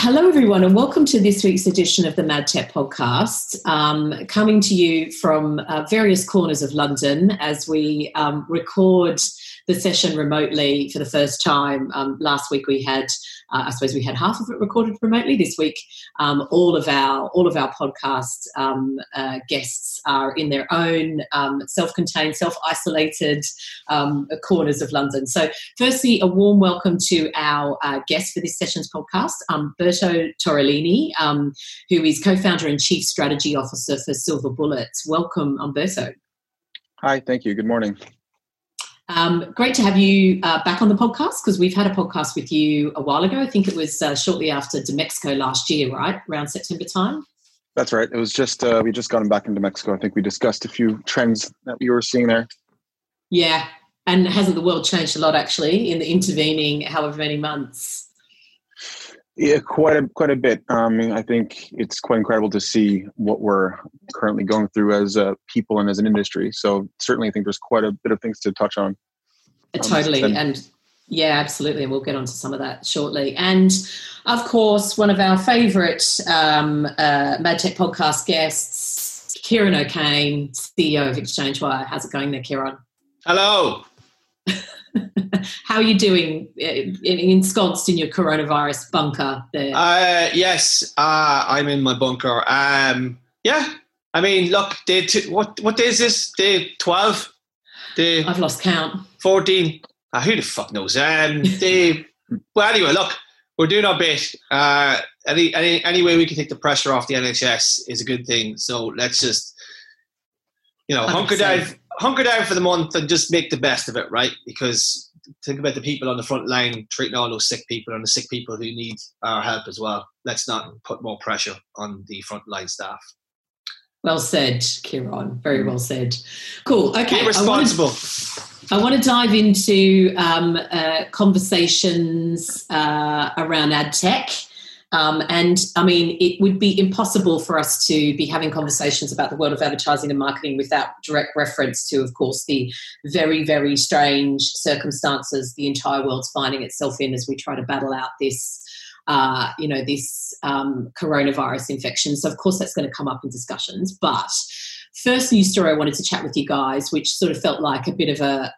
Hello, everyone, and welcome to this week's edition of the MadTech podcast, coming to you from various corners of London as we record the session remotely for the first time. Last week we had, I suppose we had half of it recorded remotely. This week, all of our podcast guests are in their own self-contained, self-isolated corners of London. So, firstly, a warm welcome to our guest for this session's podcast, Berto Torellini, who is co-founder and chief strategy officer for Silver Bullet. Welcome, Umberto. Hi, thank you. Good morning. Great to have you back on the podcast, because we've had a podcast with you a while ago. I think it was shortly after DMEXCO last year, right? Around September time? That's right. It was just, we just gotten back into Mexico. I think we discussed a few trends that we were seeing there. Yeah. And hasn't the world changed a lot, actually, in the intervening however many months? Yeah, quite a bit. I think it's quite incredible to see what we're currently going through as people and as an industry. So certainly I think there's quite a bit of things to touch on. Totally. And yeah, absolutely. And we'll get onto some of that shortly. And of course, one of our favourite MadTech podcast guests, Kieran O'Kane, CEO of ExchangeWire. How's it going there, Kieran? Hello. How are you doing ensconced in your coronavirus bunker there? Yes, I'm in my bunker. Yeah, I mean, look, what day is this? Day 12? I've lost count. 14? Who the fuck knows? Well, anyway, look, we're doing our bit. Any way we can take the pressure off the NHS is a good thing. So let's just, hunker down for the month and just make the best of it, right? Because think about the people on the front line treating all those sick people and the sick people who need our help as well. Let's not put more pressure on the frontline staff. Well said, Kieran. Very well said. Cool. Okay. Be responsible. I want to dive into conversations around ad tech. And I mean, it would be impossible for us to be having conversations about the world of advertising and marketing without direct reference to, of course, the very, very strange circumstances the entire world's finding itself in as we try to battle out this, coronavirus infection. So, of course, that's going to come up in discussions. But first news story I wanted to chat with you guys, which sort of felt like a bit of a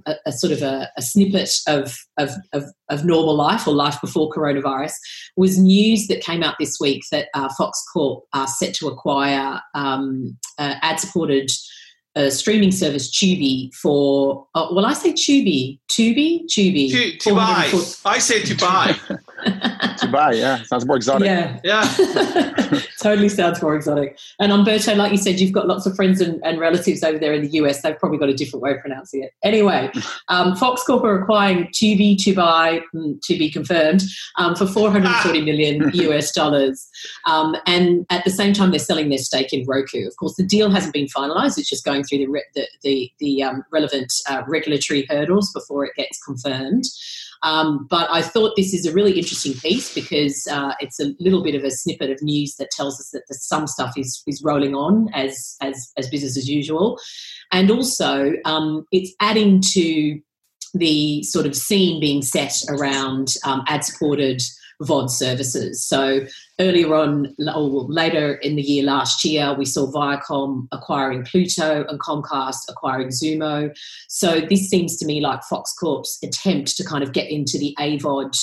snippet of normal life or life before coronavirus, was news that came out this week that Fox Corp are set to acquire ad-supported streaming service Tubi for, I say Tubi. To buy. I say to buy. To buy, yeah. Sounds more exotic. Yeah. Totally sounds more exotic. And Umberto, like you said, you've got lots of friends and relatives over there in the US. They've probably got a different way of pronouncing it. Anyway, Fox Corp are acquiring Tubi to buy, to be confirmed, for $440 million US dollars. And at the same time, they're selling their stake in Roku. Of course, the deal hasn't been finalised. It's just going through the relevant regulatory hurdles before it gets confirmed. But I thought this is a really interesting piece because it's a little bit of a snippet of news that tells us that some stuff is rolling on as business as usual. And also it's adding to the sort of scene being set around ad-supported VOD services. So earlier on, or later in the year last year, we saw Viacom acquiring Pluto and Comcast acquiring Xumo. So this seems to me like Fox Corp's attempt to kind of get into the AVOD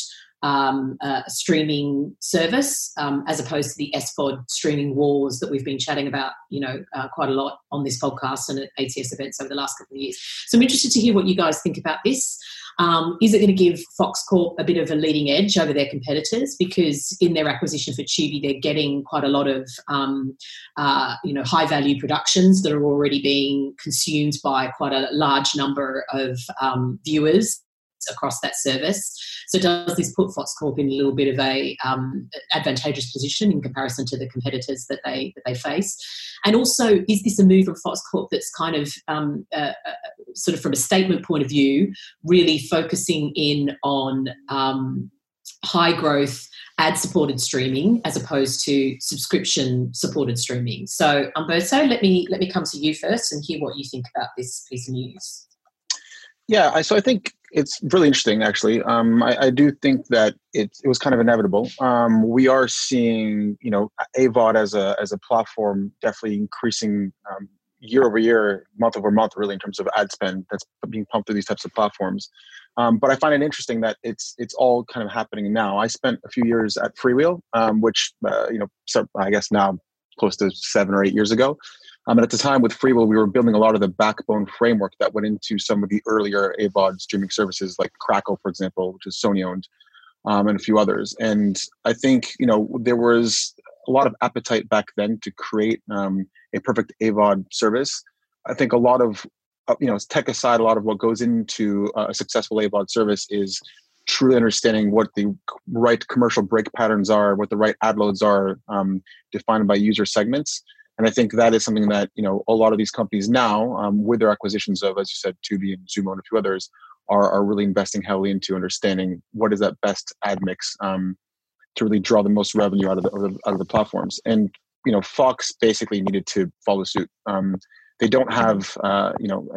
streaming service as opposed to the SVOD streaming wars that we've been chatting about, quite a lot on this podcast and at ATS events over the last couple of years. So I'm interested to hear what you guys think about this. Is it going to give Fox Corp a bit of a leading edge over their competitors? Because in their acquisition for Tubi, they're getting quite a lot of, high-value productions that are already being consumed by quite a large number of viewers across that service. So does this put Fox Corp in a little bit of a advantageous position in comparison to the competitors that they face? And also, is this a move from Fox Corp that's kind of sort of from a statement point of view, really focusing in on high growth ad-supported streaming as opposed to subscription-supported streaming? So, Umberto, let me come to you first and hear what you think about this piece of news. Yeah, so I think It's really interesting, actually. I do think that it was kind of inevitable. We are seeing, AVOD as a platform definitely increasing year over year, month over month, really, in terms of ad spend that's being pumped through these types of platforms. But I find it interesting that it's all kind of happening now. I spent a few years at Freewheel, which so I guess now close to 7 or 8 years ago. And at the time with Freewheel, we were building a lot of the backbone framework that went into some of the earlier AVOD streaming services like Crackle, for example, which is Sony owned, and a few others. And I think, there was a lot of appetite back then to create a perfect AVOD service. I think a lot of, tech aside, a lot of what goes into a successful AVOD service is truly understanding what the right commercial break patterns are, what the right ad loads are, defined by user segments. And I think that is something that, a lot of these companies now, with their acquisitions of, as you said, Tubi and Xumo and a few others, are really investing heavily into understanding what is that best ad mix to really draw the most revenue out of the platforms. And, Fox basically needed to follow suit. They don't have, a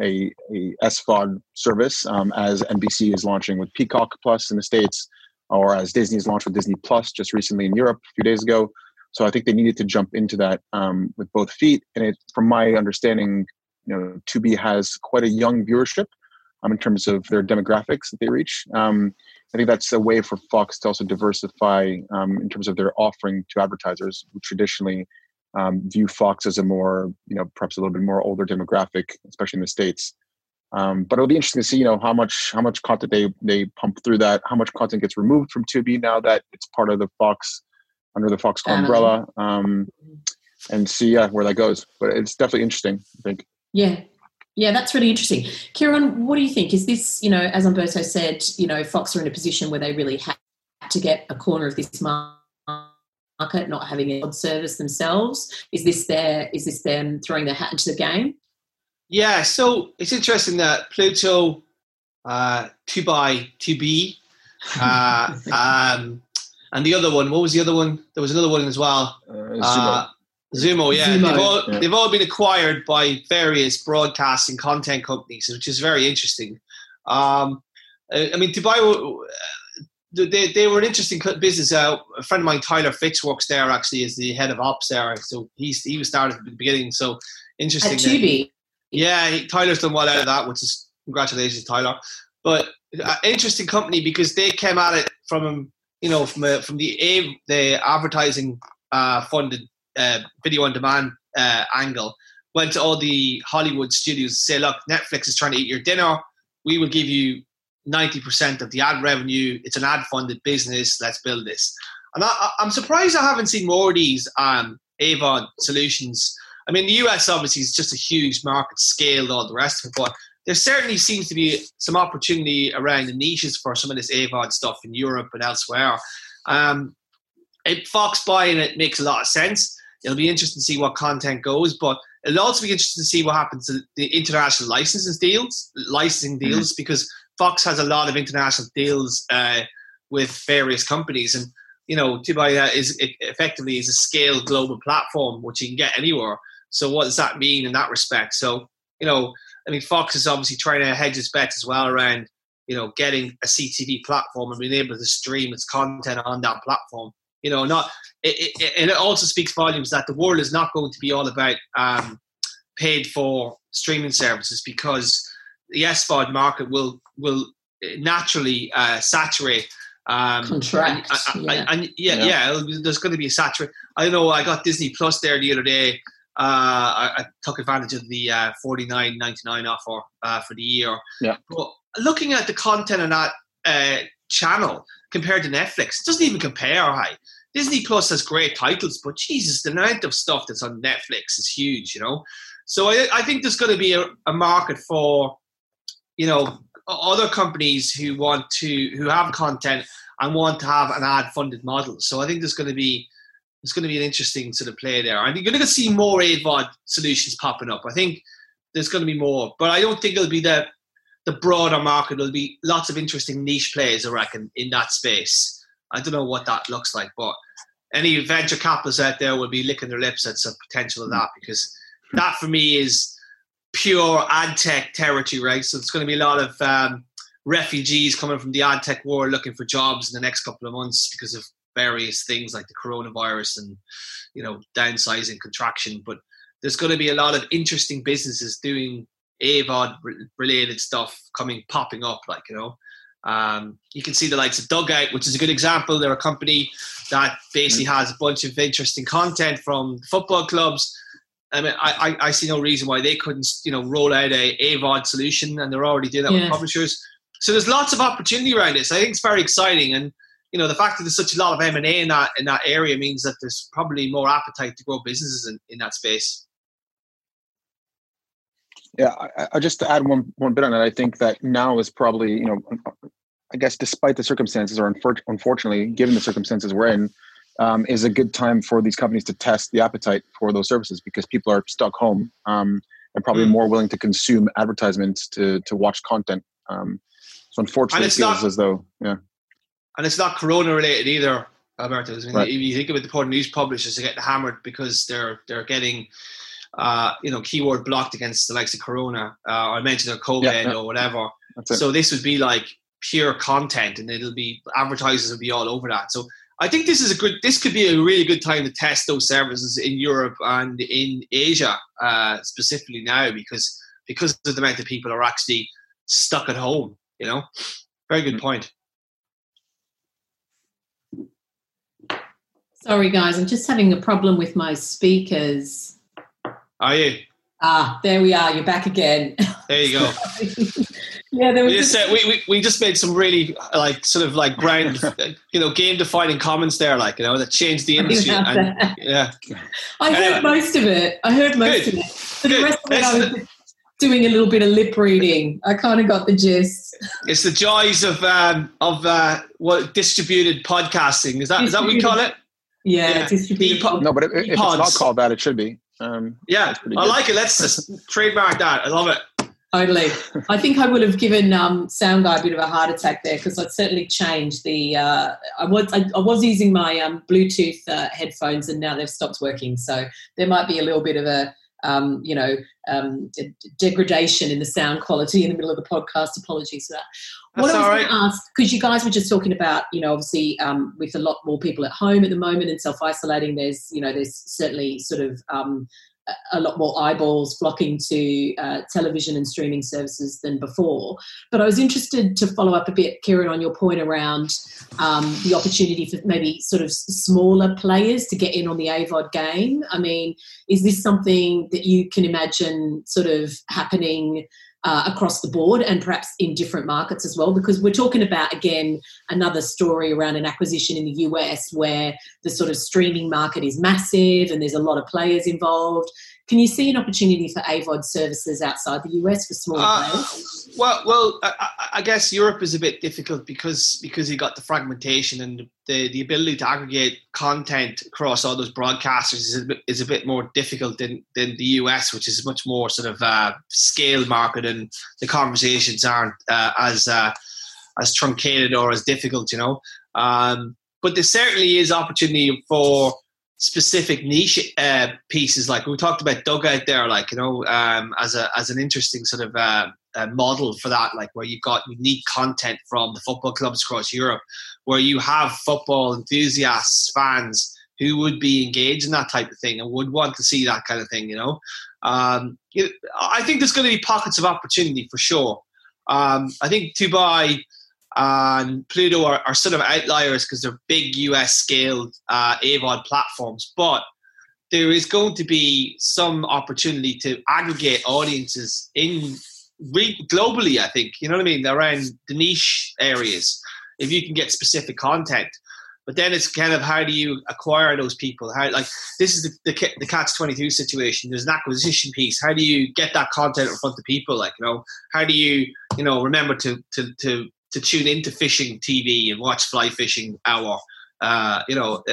SVOD service as NBC is launching with Peacock Plus in the States, or as Disney has launched with Disney Plus just recently in Europe a few days ago. So I think they needed to jump into that with both feet. And from my understanding, Tubi has quite a young viewership in terms of their demographics that they reach. I think that's a way for Fox to also diversify in terms of their offering to advertisers who traditionally view Fox as a more, perhaps a little bit more older demographic, especially in the States. But it'll be interesting to see, how much content they pump through that, how much content gets removed from Tubi now that it's part of the Fox, under the Fox umbrella, and see where that goes. But it's definitely interesting, I think. Yeah, that's really interesting. Kieran, what do you think? Is this, as Umberto said, Fox are in a position where they really had to get a corner of this market, not having an ad service themselves? Is this them throwing their hat into the game? Yeah, so it's interesting that Pluto, Tubi, and the other one, what was the other one? There was another one as well. Xumo, yeah. Xumo. They've all been acquired by various broadcasting content companies, which is very interesting. Dubai, they were an interesting business. A friend of mine, Tyler Fitz, works there actually as the head of ops there. So he was started at the beginning. So interesting. At Tubi. Tyler's done well out of that, which is congratulations, Tyler. But interesting company because they came at it from the advertising funded video on demand angle. Went to all the Hollywood studios to say, look, Netflix is trying to eat your dinner. We will give you 90% of the ad revenue. It's an ad funded business. Let's build this. And I'm surprised I haven't seen more of these AVOD solutions. I mean, the US obviously is just a huge market scale, all the rest of it, but there certainly seems to be some opportunity around the niches for some of this AVOD stuff in Europe and elsewhere. Fox buying it makes a lot of sense. It'll be interesting to see what content goes, but it'll also be interesting to see what happens to the international licensing deals, because Fox has a lot of international deals with various companies, and Tubi is effectively a scaled global platform which you can get anywhere. So what does that mean in that respect? So Fox is obviously trying to hedge its bets as well around getting a CTV platform and being able to stream its content on that platform. And it also speaks volumes that the world is not going to be all about paid for streaming services, because the SVOD market will naturally saturate. Contract. There's going to be a saturate. I know I got Disney Plus there the other day. I took advantage of the $49.99 offer for the year. Yeah. But looking at the content on that channel compared to Netflix, it doesn't even compare. Disney Plus has great titles, but Jesus, the amount of stuff that's on Netflix is huge, So I think there's going to be a market for, other companies who have content and want to have an ad-funded model. So I think there's going to be an interesting sort of play there. I think you're going to see more AVOD solutions popping up. I think there's going to be more, but I don't think it'll be the broader market. There'll be lots of interesting niche players, I reckon, in that space. I don't know what that looks like, but any venture capitalists out there will be licking their lips at some potential of that, because that for me is pure ad tech territory, right? So it's going to be a lot of refugees coming from the ad tech world looking for jobs in the next couple of months because of various things like the coronavirus and, downsizing, contraction. But there's going to be a lot of interesting businesses doing AVOD related stuff popping up, you can see the likes of Dugout, which is a good example. They're a company that basically has a bunch of interesting content from football clubs. I mean, I see no reason why they couldn't, roll out a AVOD solution, and they're already doing that with publishers. So there's lots of opportunity around this. I think it's very exciting, and the fact that there's such a lot of M&A in that area means that there's probably more appetite to grow businesses in that space. Yeah, I just to add one bit on that, I think that now is probably, I guess despite the circumstances, or unfortunately, given the circumstances we're in, is a good time for these companies to test the appetite for those services, because people are stuck home and probably more willing to consume advertisements to watch content. So unfortunately, it feels as though, yeah. And it's not Corona related either, Alberto. I mean, if you think about the poor news publishers, are getting hammered because they're getting keyword blocked against the likes of Corona, or I mentioned their COVID or whatever. So this would be like pure content, and advertisers will be all over that. So I think this could be a really good time to test those services in Europe and in Asia, specifically now, because of the amount of people are actually stuck at home. Very good point. Sorry guys, I'm just having a problem with my speakers. Are you? There we are. You're back again. There you go. Yeah, there was we just made some really ground, game-defining comments there, that changed the industry. I heard most of it. For the rest of it, I was doing a little bit of lip reading. I kind of got the gist. It's the joys of what distributed podcasting. Is that what we call it? Yeah. Distributed. No, but if it's not called that, it should be. I like it. Let's just trademark that. I love it. Totally. I think I would have given Sound Guy a bit of a heart attack there, because I'd certainly changed the. I was using my Bluetooth headphones, and now they've stopped working. So there might be a little bit of a degradation in the sound quality in the middle of the podcast. Apologies for that. What I was going to ask, because you guys were just talking about, obviously with a lot more people at home at the moment and self-isolating, there's certainly sort of a lot more eyeballs flocking to television and streaming services than before. But I was interested to follow up a bit, Kieran, on your point around the opportunity for maybe sort of smaller players to get in on the AVOD game. I mean, is this something that you can imagine sort of happening across the board, and perhaps in different markets as well? Because we're talking about, again, another story around an acquisition in the US where the sort of streaming market is massive and there's a lot of players involved. Can you see an opportunity for AVOD services outside the US for smaller players? Well, I guess Europe is a bit difficult because you got the fragmentation, and the ability to aggregate content across all those broadcasters is a bit more difficult than the US, which is much more sort of scale market, and the conversations aren't as truncated or as difficult, But there certainly is opportunity for specific niche pieces, like we talked about Dugout there, as an interesting sort of model for that, like where you've got unique content from the football clubs across Europe, where you have football enthusiasts, fans who would be engaged in that type of thing and would want to see that kind of thing. I think there's going to be pockets of opportunity for sure. I think Tubi and Pluto are sort of outliers because they're big US scaled AVOD platforms, but there is going to be some opportunity to aggregate audiences globally, I think, around the niche areas, if you can get specific content. But then it's kind of, how do you acquire those people? This is the Catch-22 situation. There's an acquisition piece. How do you get that content in front of people? How do you, remember to tune into fishing TV and watch Fly Fishing Hour? That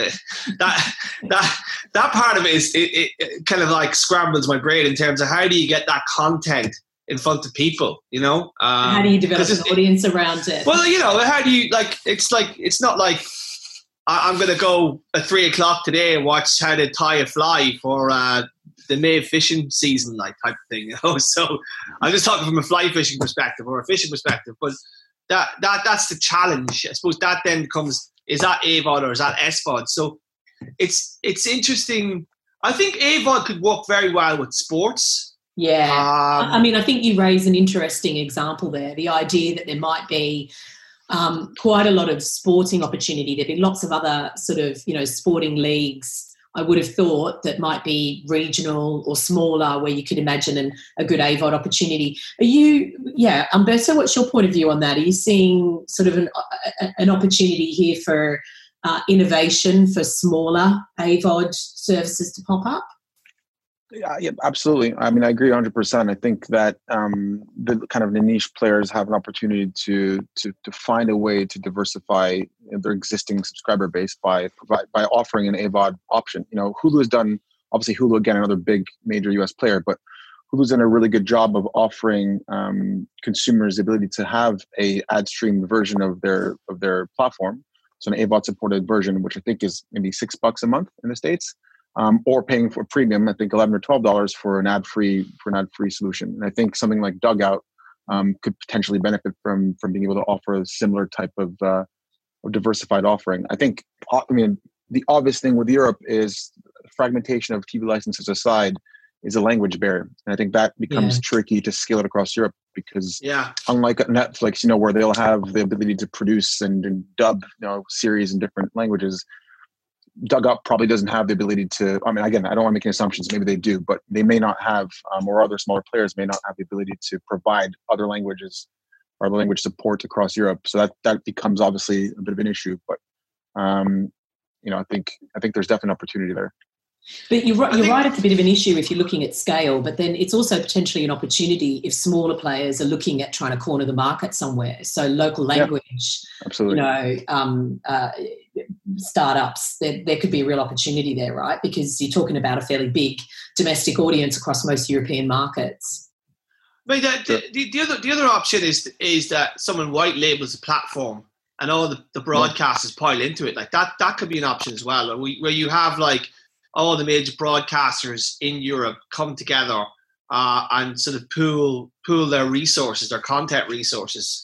part of it is it kind of like scrambles my brain in terms of how do you get that content in front of people, how do you develop an audience around it? Well, how do you, it's not like I'm going to go at 3:00 today and watch how to tie a fly for the May fishing season, type of thing, So I'm just talking from a fly fishing perspective or a fishing perspective, but that's the challenge. I suppose that then becomes, is that AVOD or is that SVOD? So it's interesting. I think AVOD could work very well with sports. Yeah. I mean, I think you raise an interesting example there. The idea that there might be quite a lot of sporting opportunity. There'd be lots of other sort of, sporting leagues, I would have thought, that might be regional or smaller, where you could imagine a good AVOD opportunity. Umberto, what's your point of view on that? Are you seeing sort of an opportunity here for innovation for smaller AVOD services to pop up? Yeah, absolutely. I mean, I agree 100%. I think that the kind of the niche players have an opportunity to find a way to diversify their existing subscriber base by offering an AVOD option. Hulu has done, obviously Hulu, again, another big major US player, but Hulu's done a really good job of offering consumers the ability to have a ad stream version of their platform. So an AVOD supported version, which I think is maybe $6 a month in the States. Or paying for premium, I think $11 or $12 for an ad-free solution. And I think something like Dugout could potentially benefit from being able to offer a similar type of diversified offering. The obvious thing with Europe is fragmentation of TV licenses aside is a language barrier. And I think that becomes tricky to scale it across Europe because unlike Netflix, where they'll have the ability to produce and dub, series in different languages, Dugout probably doesn't have the ability to, again, I don't want to make any assumptions, maybe they do, but they may not have, or other smaller players may not have the ability to provide other languages or other language support across Europe. So that becomes obviously a bit of an issue, but I think there's definitely opportunity there. But you're right, it's a bit of an issue if you're looking at scale, but then it's also potentially an opportunity if smaller players are looking at trying to corner the market somewhere. So local language, absolutely. Startups, there could be a real opportunity there, right? Because you're talking about a fairly big domestic audience across most European markets. But the other option is that someone white labels a platform and all the broadcasters pile into it. Like that could be an option as well, where you have like all the major broadcasters in Europe come together and sort of pool their resources, their content resources.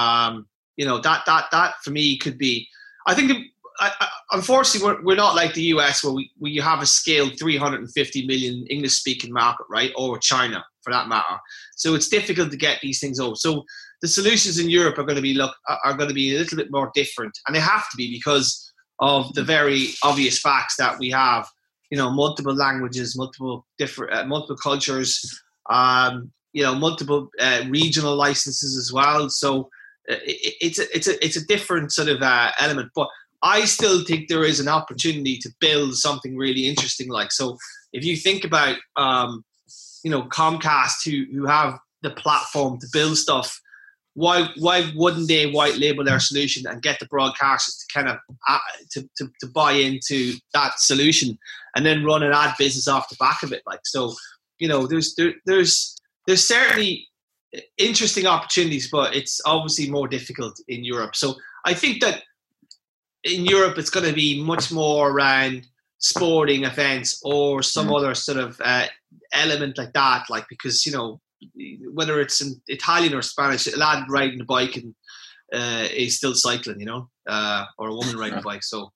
That for me could be. I think, unfortunately, we're not like the US where you have a scaled 350 million English-speaking market, right, or China for that matter. So it's difficult to get these things over. So the solutions in Europe are going to be a little bit more different, and they have to be because of the very obvious facts that we have. Multiple languages, multiple different, multiple cultures, multiple regional licenses as well. So it's a different sort of element. But I still think there is an opportunity to build something really interesting. Like, so if you think about, Comcast who have the platform to build stuff, why wouldn't they white label their solution and get the broadcasters to kind of to buy into that solution and then run an ad business off the back of it? Like, so, there's certainly interesting opportunities, but it's obviously more difficult in Europe. So I think that in Europe it's going to be much more around sporting events or some other sort of element like that, like, because whether it's in Italian or Spanish, a lad riding a bike and is still cycling, or a woman riding a bike. So,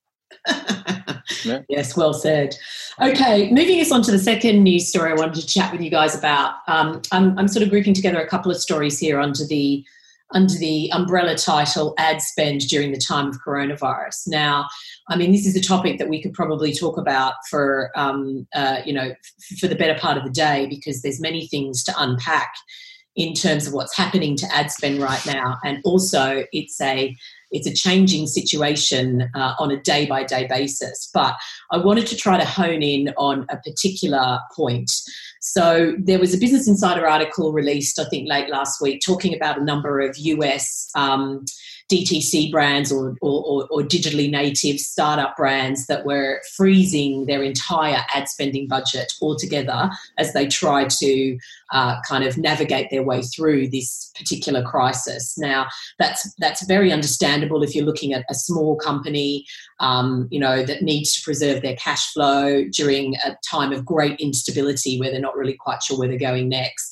yes, well said. Okay, moving us on to the second news story I wanted to chat with you guys about. I'm sort of grouping together a couple of stories here under the umbrella title ad spend during the time of coronavirus. Now, this is a topic that we could probably talk about for the better part of the day, because there's many things to unpack in terms of what's happening to ad spend right now. And also it's a changing situation on a day-by-day basis. But I wanted to try to hone in on a particular point. So there was a Business Insider article released, I think, late last week, talking about a number of US DTC brands or digitally native startup brands that were freezing their entire ad spending budget altogether as they try to kind of navigate their way through this particular crisis. Now, that's very understandable if you're looking at a small company, that needs to preserve their cash flow during a time of great instability where they're not really quite sure where they're going next.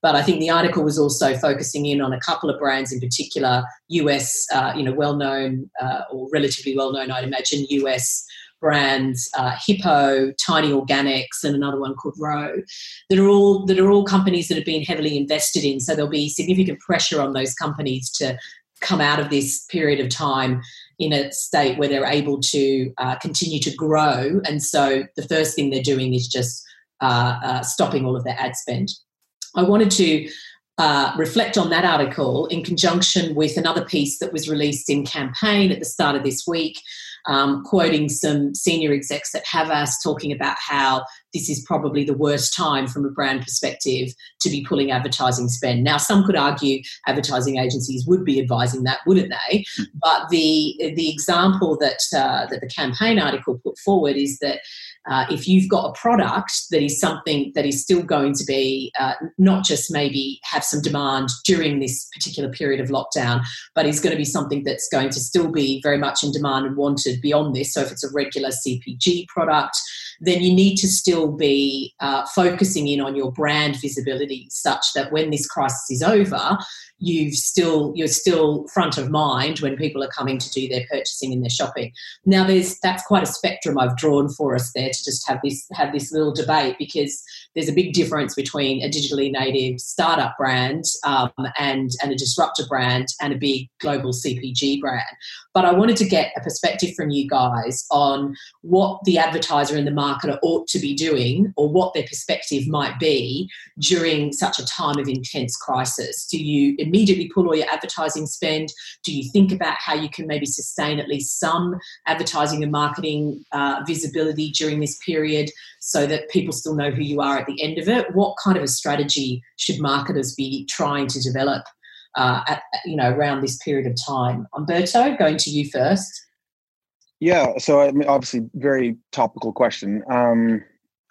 But I think the article was also focusing in on a couple of brands in particular, US, well-known or relatively well-known, I'd imagine, US brands, Hippo, Tiny Organics, and another one called Row, that are all companies that have been heavily invested in. So there'll be significant pressure on those companies to come out of this period of time in a state where they're able to continue to grow. And so the first thing they're doing is just stopping all of their ad spend. I wanted to reflect on that article in conjunction with another piece that was released in Campaign at the start of this week, quoting some senior execs at Havas talking about how this is probably the worst time from a brand perspective to be pulling advertising spend. Now, some could argue advertising agencies would be advising that, wouldn't they? But the example that the Campaign article put forward is that if you've got a product that is something that is still going to be not just maybe have some demand during this particular period of lockdown, but is going to be something that's going to still be very much in demand and wanted beyond this. So if it's a regular CPG product, then you need to still be focusing in on your brand visibility such that when this crisis is over, you're still front of mind when people are coming to do their purchasing and their shopping. Now, that's quite a spectrum I've drawn for us there to just have this little debate, because there's a big difference between a digitally native startup brand and a disruptor brand and a big global CPG brand. But I wanted to get a perspective from you guys on what the advertiser and the marketer ought to be doing, or what their perspective might be during such a time of intense crisis. Do you immediately pull all your advertising spend? Do you think about how you can maybe sustain at least some advertising and marketing visibility during this period so that people still know who you are at the end of it? What kind of a strategy should marketers be trying to develop around this period of time? Umberto, going to you first. Yeah, so I mean, obviously, very topical question. I'm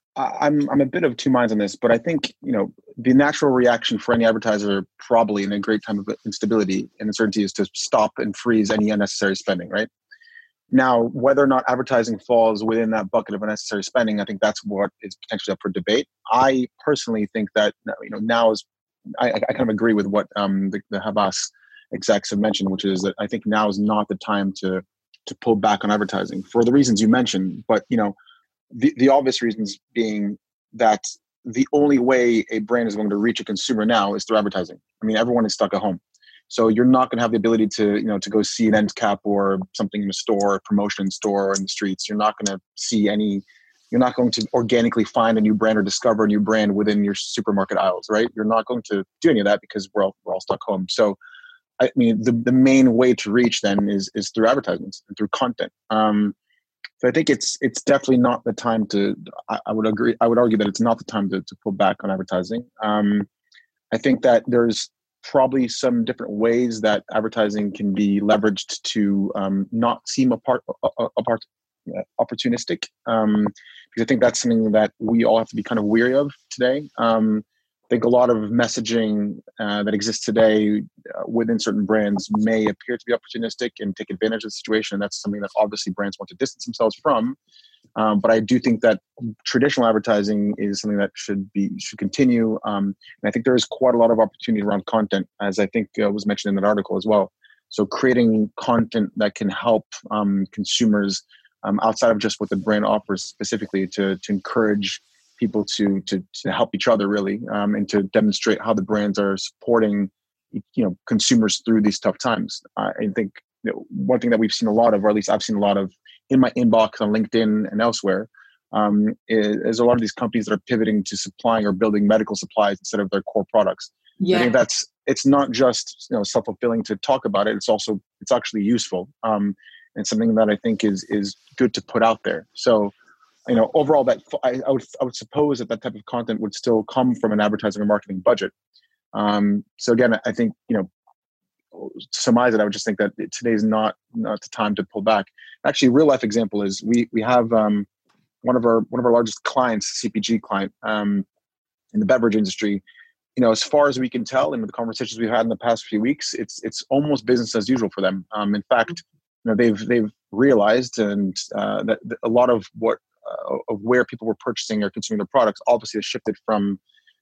a bit of two minds on this, but I think the natural reaction for any advertiser, probably in a great time of instability and uncertainty, is to stop and freeze any unnecessary spending. Right now, whether or not advertising falls within that bucket of unnecessary spending, I think that's what is potentially up for debate. I personally think that now is. I kind of agree with what the Havas execs have mentioned, which is that I think now is not the time to pull back on advertising for the reasons you mentioned. But the obvious reasons being that the only way a brand is going to reach a consumer now is through advertising. I mean, everyone is stuck at home, so you're not going to have the ability to go see an end cap or something in a store, promotion in store, or in the streets. You're not going to see any. You're not going to organically find a new brand or discover a new brand within your supermarket aisles, right? You're not going to do any of that because we're all stuck home. So, I mean, the main way to reach then is through advertisements and through content. So I think it's definitely not the time to. I would agree. I would argue that it's not the time to pull back on advertising. I think that there's probably some different ways that advertising can be leveraged to not seem opportunistic, because I think that's something that we all have to be kind of weary of today. I think a lot of messaging that exists today within certain brands may appear to be opportunistic and take advantage of the situation. And that's something that obviously brands want to distance themselves from. But I do think that traditional advertising is something that should continue. And I think there is quite a lot of opportunity around content, as I think was mentioned in that article as well. So creating content that can help consumers outside of just what the brand offers specifically to encourage people to help each other really, and to demonstrate how the brands are supporting consumers through these tough times. I think one thing that we've seen a lot of, or at least I've seen a lot of in my inbox on LinkedIn and elsewhere, is a lot of these companies that are pivoting to supplying or building medical supplies instead of their core products. Yeah. I think it's not just self-fulfilling to talk about it. It's actually useful, and something that I think is good to put out there. So, overall, that I would suppose that type of content would still come from an advertising or marketing budget. So again, I think to surmise it, I would just think that today's not the time to pull back. Actually, a real life example is we have one of our largest clients, CPG client, in the beverage industry. As far as we can tell, and with the conversations we've had in the past few weeks, it's almost business as usual for them. In fact, they've realized and that a lot of where people were purchasing or consuming their products obviously has shifted from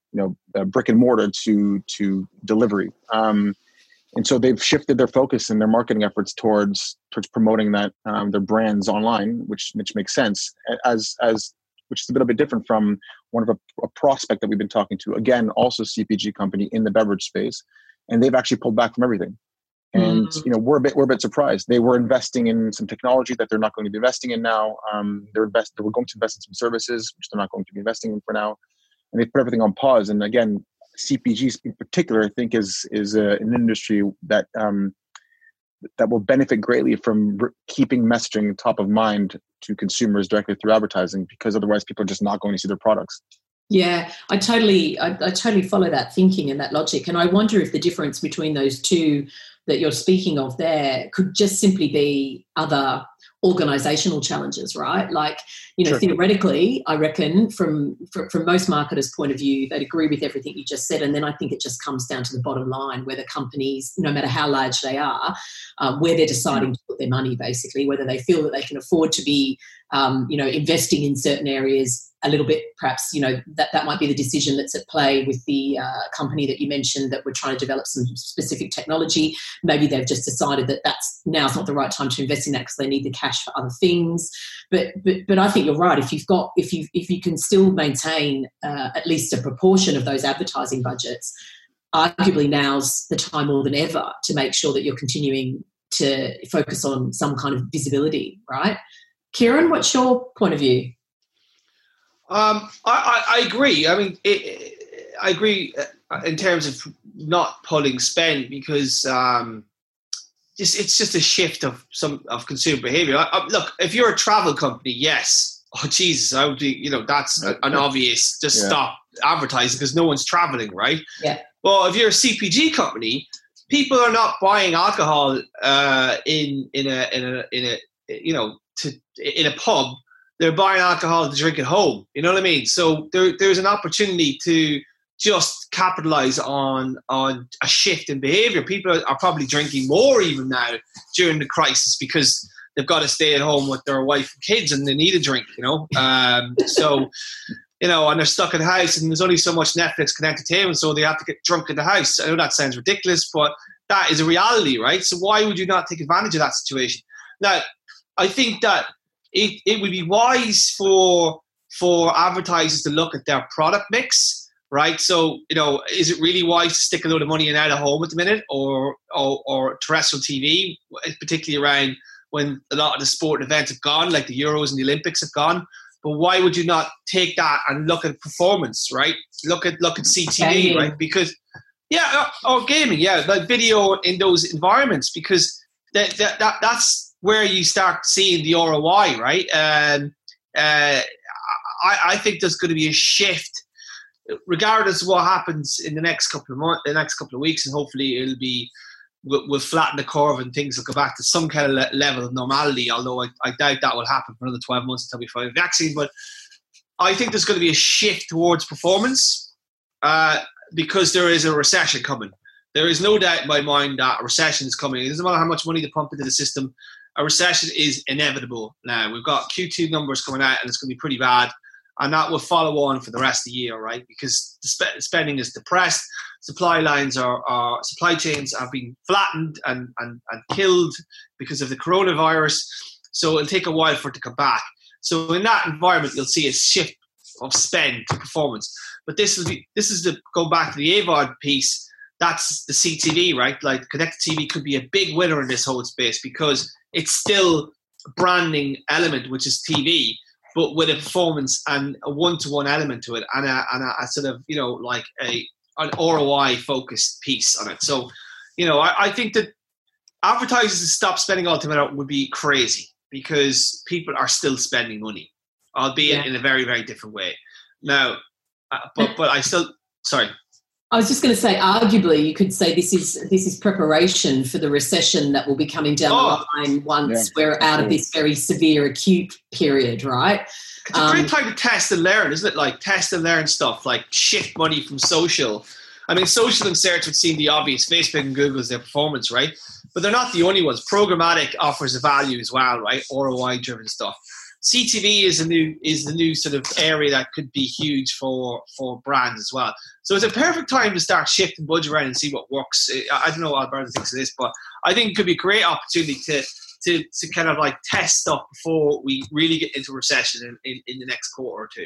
brick and mortar to delivery. And so they've shifted their focus and their marketing efforts towards promoting that their brands online, which makes sense, which is a bit different from one of a prospect that we've been talking to. Again, also CPG company in the beverage space, and they've actually pulled back from everything. And we're a bit surprised. They were investing in some technology that they're not going to be investing in now. They were going to invest in some services, which they're not going to be investing in for now, and they've put everything on pause. And again, CPGs in particular, I think, is an industry that will benefit greatly from keeping messaging top of mind to consumers directly through advertising, because otherwise people are just not going to see their products. Yeah, I totally follow that thinking and that logic. And I wonder if the difference between those two that you're speaking of there could just simply be other organizational challenges, right? Like, Sure. Theoretically, I reckon from most marketers' point of view, they'd agree with everything you just said. And then I think it just comes down to the bottom line, whether companies, no matter how large they are, where they're deciding to put their money, basically, whether they feel that they can afford to be, investing in certain areas a little bit, perhaps, that might be the decision that's at play with the company that you mentioned that we're trying to develop some specific technology. Maybe they've just decided that now's not the right time to invest in that because they need the cash for other things. But I think you're right. If you can still maintain at least a proportion of those advertising budgets, arguably now's the time more than ever to make sure that you're continuing to focus on some kind of visibility, right? Kieran, what's your point of view? I agree. I mean, I agree in terms of not pulling spend, because it's just a shift of consumer behavior. Look, if you're a travel company, yes. Oh Jesus, I would be. That's an obvious. Just stop advertising because no one's traveling, right? Yeah. Well, if you're a CPG company, people are not buying alcohol in a pub. They're buying alcohol to drink at home. You know what I mean? So there's an opportunity to just capitalize on a shift in behavior. People are probably drinking more even now during the crisis because they've got to stay at home with their wife and kids and they need a drink, and they're stuck in the house and there's only so much Netflix can entertain, so they have to get drunk in the house. I know that sounds ridiculous, but that is a reality, right? So why would you not take advantage of that situation? Now, I think that it would be wise for advertisers to look at their product mix, right? So, is it really wise to stick a load of money in out of home at the minute, or terrestrial TV, particularly around when a lot of the sport events have gone, like the Euros and the Olympics have gone? But why would you not take that and look at performance, right? Look at CTV, gaming. Right? Because or gaming, like video in those environments, because that's where you start seeing the ROI, right? And I think there's going to be a shift, regardless of what happens in the next couple of months, the next couple of weeks, and hopefully we'll flatten the curve and things will go back to some kind of level of normality. Although I doubt that will happen for another 12 months until we find a vaccine. But I think there's going to be a shift towards performance because there is a recession coming. There is no doubt in my mind that a recession is coming. It doesn't matter how much money they pump into the system. A recession is inevitable now. We've got Q2 numbers coming out and it's going to be pretty bad. And that will follow on for the rest of the year, right? Because the spending is depressed. Supply chains have been flattened and killed because of the coronavirus. So it'll take a while for it to come back. So in that environment, you'll see a shift of spend to performance. But this is go back to the AVOD piece. That's the CTV, right? Like connected TV could be a big winner in this whole space because it's still a branding element, which is TV, but with a performance and a one-to-one element to it, and a sort of like an ROI focused piece on it. So, I think that advertisers to stop spending altogether would be crazy because people are still spending money, albeit in a very, very different way. Now, but I still sorry. I was just going to say, arguably, you could say this is preparation for the recession that will be coming down the line once we're out of this very severe acute period, right? It's a great time to test and learn, isn't it? Like test and learn stuff, like shift money from social. I mean, social and search would seem the obvious. Facebook and Google is their performance, right? But they're not the only ones. Programmatic offers a value as well, right? ROI-driven stuff. CTV is the new sort of area that could be huge for brands as well. So it's a perfect time to start shifting budget around and see what works. I don't know what Alberto thinks of this, but I think it could be a great opportunity to kind of like test stuff before we really get into recession in the next quarter or two.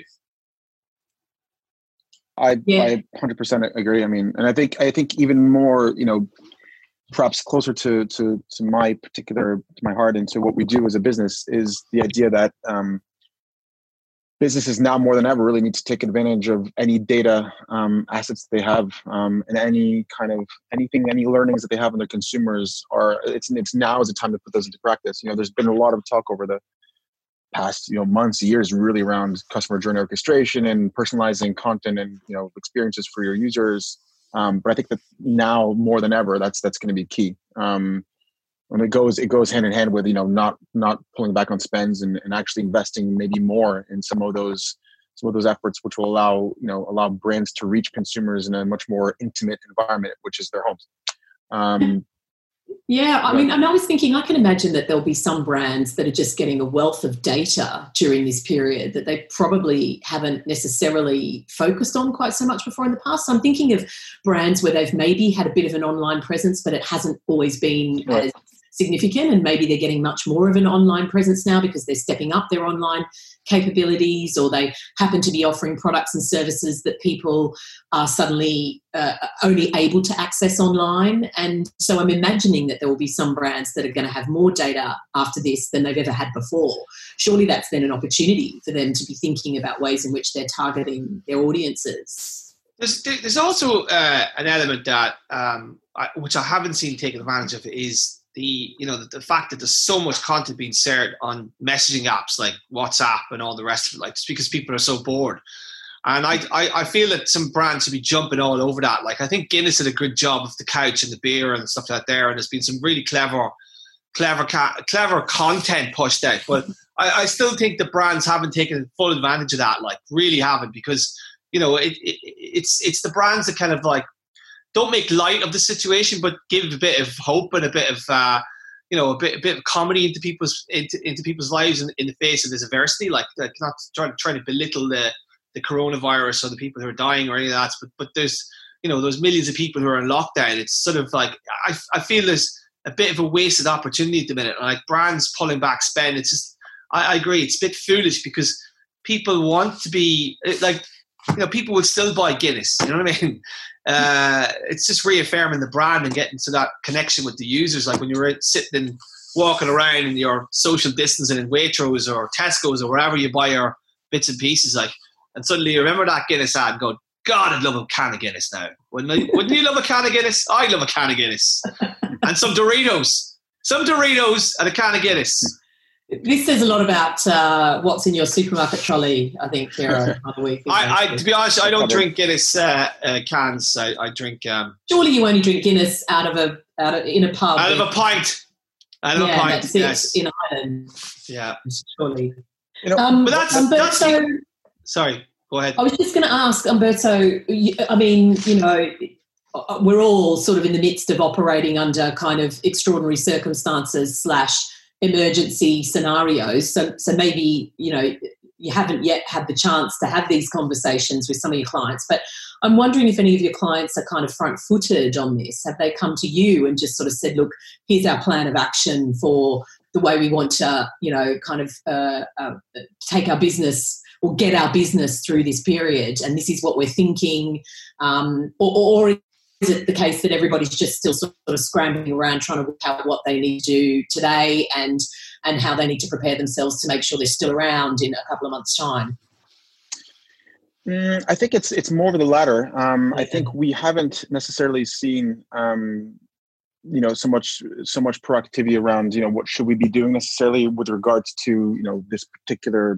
I 100% agree. I mean, and I think even more, perhaps closer to my heart and to what we do as a business is the idea that businesses now more than ever really need to take advantage of any data assets they have, and any learnings that they have on their consumers. It's now is the time to put those into practice. There's been a lot of talk over the past months, years, really around customer journey orchestration and personalizing content and experiences for your users. But I think that now more than ever, that's going to be key. And it goes hand in hand with not pulling back on spends and actually investing maybe more in some of those efforts, which will allow brands to reach consumers in a much more intimate environment, which is their homes. Yeah, I mean, I was thinking, I can imagine that there'll be some brands that are just getting a wealth of data during this period that they probably haven't necessarily focused on quite so much before in the past. So I'm thinking of brands where they've maybe had a bit of an online presence, but it hasn't always been as significant, and maybe they're getting much more of an online presence now because they're stepping up their online capabilities, or they happen to be offering products and services that people are suddenly only able to access online. And so I'm imagining that there will be some brands that are going to have more data after this than they've ever had before. Surely that's then an opportunity for them to be thinking about ways in which they're targeting their audiences. There's also an element that which I haven't seen taken advantage of is the fact that there's so much content being shared on messaging apps like WhatsApp and all the rest of it, like just because people are so bored. And I feel that some brands should be jumping all over that. Like I think Guinness did a good job of the couch and the beer and stuff like that there, and there's been some really clever content pushed out. But I still think the brands haven't taken full advantage of that, like really haven't, because it's the brands that kind of like don't make light of the situation, but give a bit of hope and a bit of a bit of comedy into people's lives in the face of this adversity. Like not trying to belittle the coronavirus or the people who are dying or any of that, but there's those millions of people who are in lockdown. It's sort of like I feel there's a bit of a wasted opportunity at the minute. And like brands pulling back spend, it's just I agree, it's a bit foolish because people want to be like people would still buy Guinness. You know what I mean? It's just reaffirming the brand and getting to that connection with the users. Like when you're sitting and walking around in your social distancing in Waitrose or Tesco's or wherever you buy your bits and pieces, like, and suddenly you remember that Guinness ad and go, God, I'd love a can of Guinness now. Wouldn't you love a can of Guinness? I love a can of Guinness. And some Doritos and a can of Guinness. This says a lot about what's in your supermarket trolley, I think, here on the week. To be honest, I don't drink Guinness cans. I drink. Surely you only drink Guinness in a pub. Out of a pint. That's yes. In Ireland. Yeah. Surely. But that's sorry, go ahead. I was just going to ask, Umberto, I mean, we're all sort of in the midst of operating under kind of extraordinary circumstances / emergency scenarios. So maybe, you haven't yet had the chance to have these conversations with some of your clients, but I'm wondering if any of your clients are kind of front-footed on this. Have they come to you and just sort of said, look, here's our plan of action for the way we want to, take our business or get our business through this period, and this is what we're thinking, or is it the case that everybody's just still sort of scrambling around trying to work out what they need to do today and how they need to prepare themselves to make sure they're still around in a couple of months' time? I think it's more of the latter. I think we haven't necessarily seen so much proactivity around what should we be doing necessarily with regards to these particular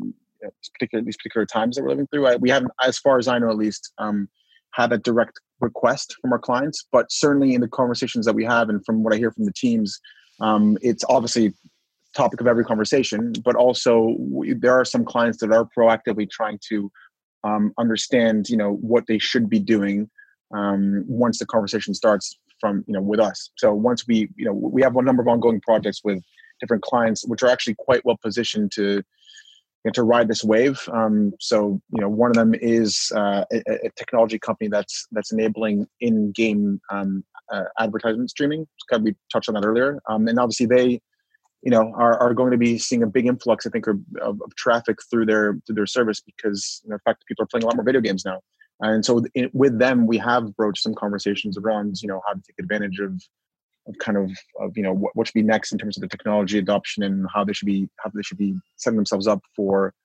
times that we're living through. We haven't, as far as I know at least, had a direct request from our clients, but certainly in the conversations that we have and from what I hear from the teams, it's obviously topic of every conversation, but also there are some clients that are proactively trying to understand what they should be doing once the conversation starts from with us. So once we have a number of ongoing projects with different clients, which are actually quite well positioned to ride this wave. So one of them is a technology company that's enabling in-game advertisement streaming. We touched on that earlier, and obviously they are going to be seeing a big influx, I think, of traffic through their service because the fact that people are playing a lot more video games now. And so with them, we have broached some conversations around how to take advantage of what should be next in terms of the technology adoption and how they should be setting themselves up for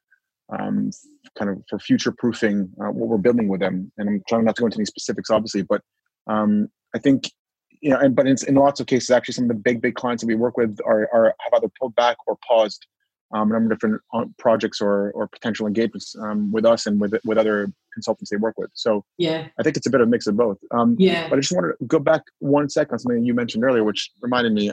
for future proofing what we're building with them. And I'm trying not to go into any specifics, obviously, but I think but in lots of cases, actually, some of the big clients that we work with have either pulled back or paused a number of different projects or potential engagements with us and with other consultants they work with. So I think it's a bit of a mix of both. But I just wanted to go back 1 second on something you mentioned earlier, which reminded me.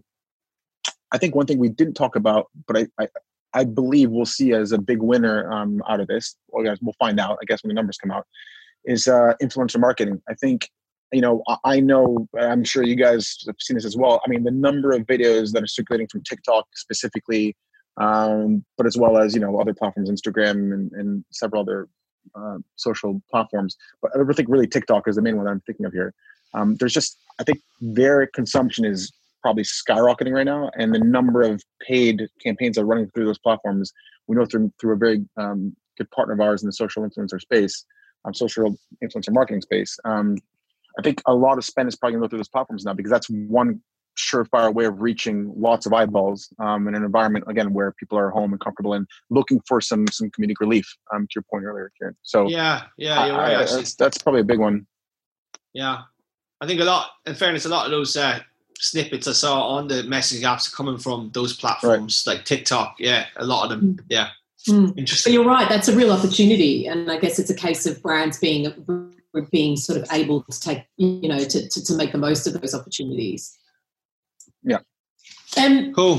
I think one thing we didn't talk about, but I believe we'll see as a big winner out of this. Well, guys, we'll find out, I guess, when the numbers come out, is influencer marketing. I think, I know, I'm sure you guys have seen this as well. I mean, the number of videos that are circulating from TikTok specifically, but as well as, other platforms, Instagram and several other social platforms. But I think really TikTok is the main one I'm thinking of here. There's just, I think their consumption is probably skyrocketing right now. And the number of paid campaigns that are running through those platforms, we know through a very good partner of ours in the social influencer space, social influencer marketing space. I think a lot of spend is probably going to go through those platforms now because that's one surefire way of reaching lots of eyeballs in an environment, again, where people are home and comfortable and looking for some comedic relief, to your point earlier, Kieran. So you're right. That's probably a big one. Yeah. I think in fairness, a lot of those snippets I saw on the messaging apps are coming from those platforms like TikTok. Yeah, a lot of them. Yeah. Interesting. But you're right. That's a real opportunity. And I guess it's a case of brands being sort of able to take, to make the most of those opportunities. Yeah. Cool.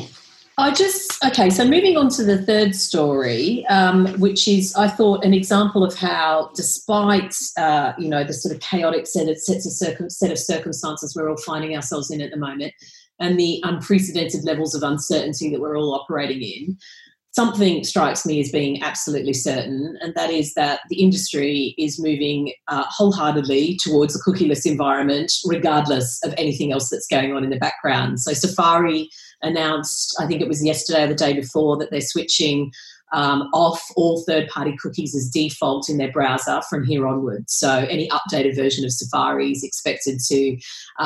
So moving on to the third story, which is, I thought, an example of how, despite, the sort of chaotic set of circumstances we're all finding ourselves in at the moment and the unprecedented levels of uncertainty that we're all operating in, something strikes me as being absolutely certain, and that is that the industry is moving wholeheartedly towards a cookieless environment, regardless of anything else that's going on in the background. So Safari announced, I think it was yesterday or the day before, that they're switching off all third-party cookies as default in their browser from here onwards. So any updated version of Safari is expected to,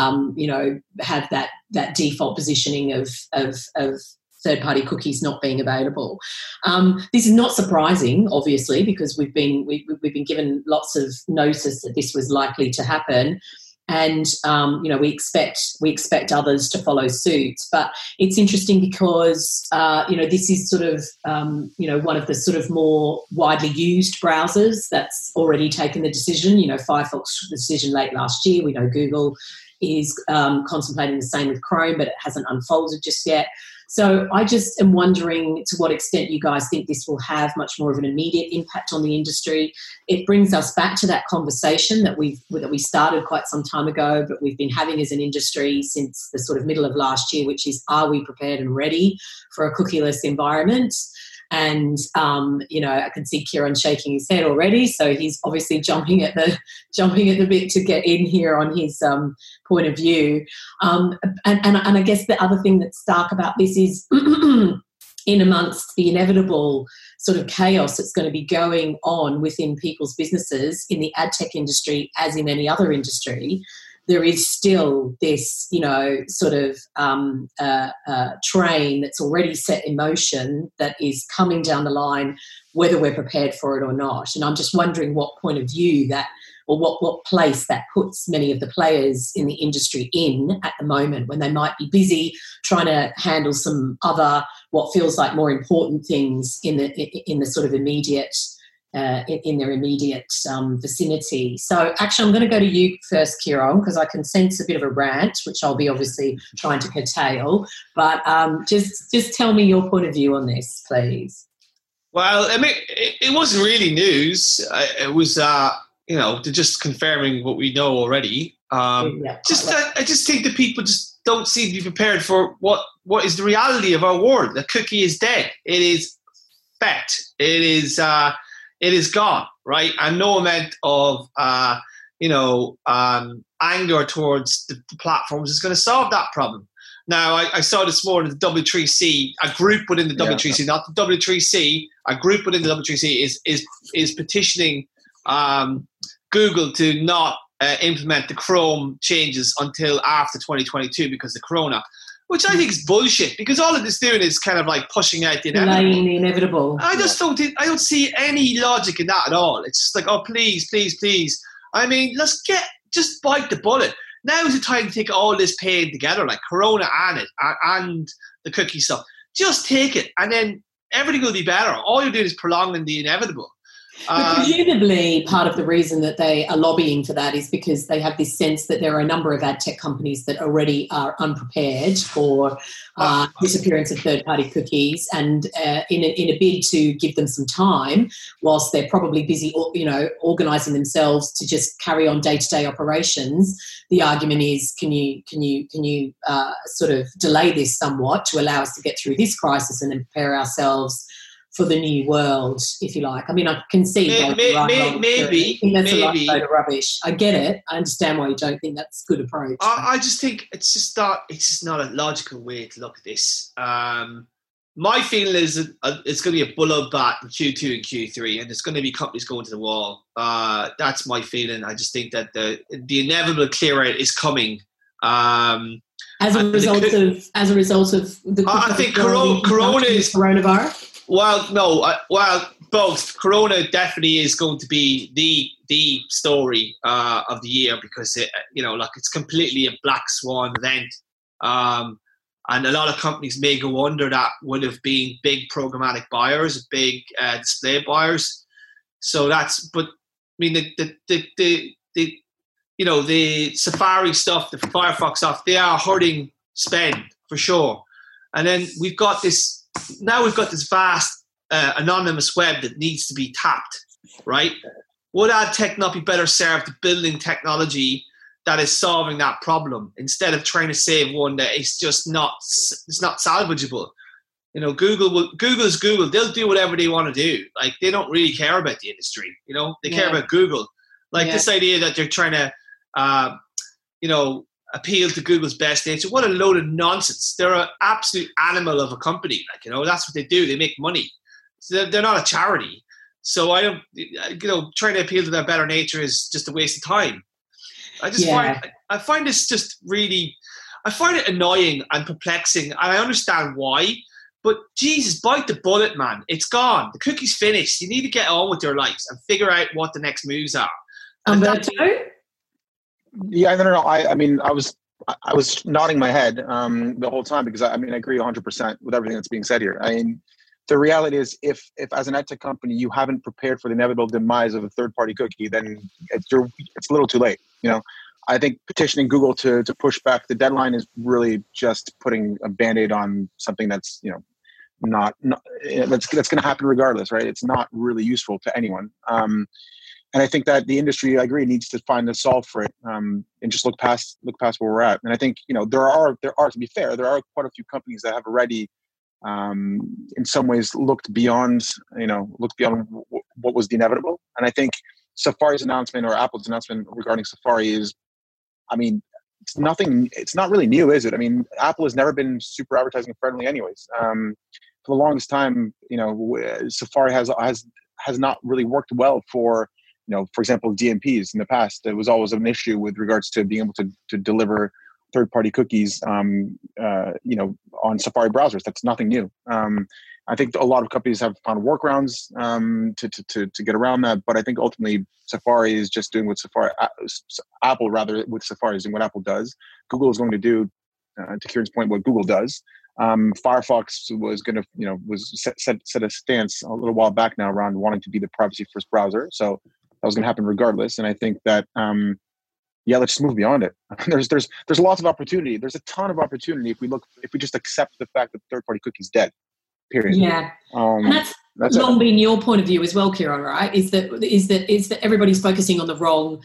have that default positioning of third-party cookies not being available. This is not surprising, obviously, because we've been given lots of notice that this was likely to happen, and we expect others to follow suit. But it's interesting because this is sort of one of the sort of more widely used browsers that's already taken the decision. Firefox took the decision late last year. We know Google is contemplating the same with Chrome, but it hasn't unfolded just yet. So I just am wondering to what extent you guys think this will have much more of an immediate impact on the industry. It brings us back to that conversation that we started quite some time ago, but we've been having as an industry since the sort of middle of last year, which is, are we prepared and ready for a cookieless environment? And, I can see Kieran shaking his head already. So he's obviously jumping at the bit to get in here on his point of view. And I guess the other thing that's stark about this is in amongst the inevitable sort of chaos that's going to be going on within people's businesses in the ad tech industry, as in any other industry, there is still this, sort of train that's already set in motion that is coming down the line, whether we're prepared for it or not. And I'm just wondering what point of view that, or what place that puts many of the players in the industry in at the moment, when they might be busy trying to handle some other, what feels like more important things in the sort of immediate. In their immediate vicinity. So actually I'm going to go to you first, Kieran, because I can sense a bit of a rant, which I'll be obviously trying to curtail. But just tell me your point of view on this, please. Well, I mean, it wasn't really news. It was, just confirming what we know already. I just think that people just don't seem to be prepared for what is the reality of our world. The cookie is dead. It is fact. It is gone, right? And no amount of anger towards the platforms is going to solve that problem. Now, I saw this morning the W3C, a group within the W3C, not the W3C, a group within the W3C is petitioning Google to not implement the Chrome changes until after 2022 because of the corona, which I think is bullshit, because all it is doing is kind of like pushing out the inevitable. I just don't see any logic in that at all. It's just like, oh, please. I mean, just bite the bullet. Now is the time to take all this pain together, like corona and the cookie stuff. Just take it, and then everything will be better. All you're doing is prolonging the inevitable. But presumably part of the reason that they are lobbying for that is because they have this sense that there are a number of ad tech companies that already are unprepared for disappearance of third-party cookies, and in a bid to give them some time whilst they're probably busy, organising themselves to just carry on day-to-day operations. The argument is, can you sort of delay this somewhat to allow us to get through this crisis and then prepare ourselves for the new world, if you like. I mean, I can see maybe. I think that's a load of rubbish. I get it. I understand why you don't think that's a good approach. I just think it's just not a logical way to look at this. My feeling is that it's going to be a bloodbath in Q2 and Q3, and there's going to be companies going to the wall. That's my feeling. I just think that the inevitable clear out is coming. As a result of the. I think Corona is coronavirus. Well, no. Both. Corona definitely is going to be the story of the year, because it's completely a black swan event, and a lot of companies may go under that would have been big programmatic buyers, big display buyers. So but I mean the Safari stuff, the Firefox stuff, they are hurting spend for sure. And then we've got this vast anonymous web that needs to be tapped, right? Would ad tech not be better served to building technology that is solving that problem instead of trying to save one that is just not salvageable? Google's Google. They'll do whatever they want to do. Like, they don't really care about the industry. They care about Google. This idea that they're trying to, appeal to Google's best nature. What a load of nonsense. They're an absolute animal of a company. That's what they do. They make money. So they're not a charity. So I don't, trying to appeal to their better nature is just a waste of time. I find this just really, I find it annoying and perplexing, and I understand why, but Jesus, bite the bullet, man. It's gone. The cookie's finished. You need to get on with your lives and figure out what the next moves are. Yeah, no. I mean, I was nodding my head the whole time, because I agree 100% with everything that's being said here. I mean, the reality is, if as an ad tech company you haven't prepared for the inevitable demise of a third-party cookie, then it's a little too late. I think petitioning Google to push back the deadline is really just putting a Band-Aid on something that's not that's going to happen regardless, right? It's not really useful to anyone. And I think that the industry, I agree, needs to find a solve for it, and just look past where we're at. And I think there are, to be fair, there are quite a few companies that have already, in some ways, looked beyond what was the inevitable. And I think Safari's announcement, or Apple's announcement regarding Safari, is, it's nothing. It's not really new, is it? I mean, Apple has never been super advertising friendly, anyways. For the longest time, Safari has not really worked well for. For example, DMPs in the past. There was always an issue with regards to being able to deliver third-party cookies, on Safari browsers. That's nothing new. I think a lot of companies have found workarounds to get around that, but I think ultimately Safari is just doing what Apple with Safari is doing what Apple does. Google is going to do, to Kieran's point, what Google does. Firefox was going to, set a stance a little while back now around wanting to be the privacy-first browser. So that was going to happen regardless. And I think that, let's just move beyond it. There's lots of opportunity. There's a ton of opportunity if we just accept the fact that third-party cookie's dead. Period. Yeah, and that's long been your point of view as well, Kieran. Right? Is that everybody's focusing on the wrong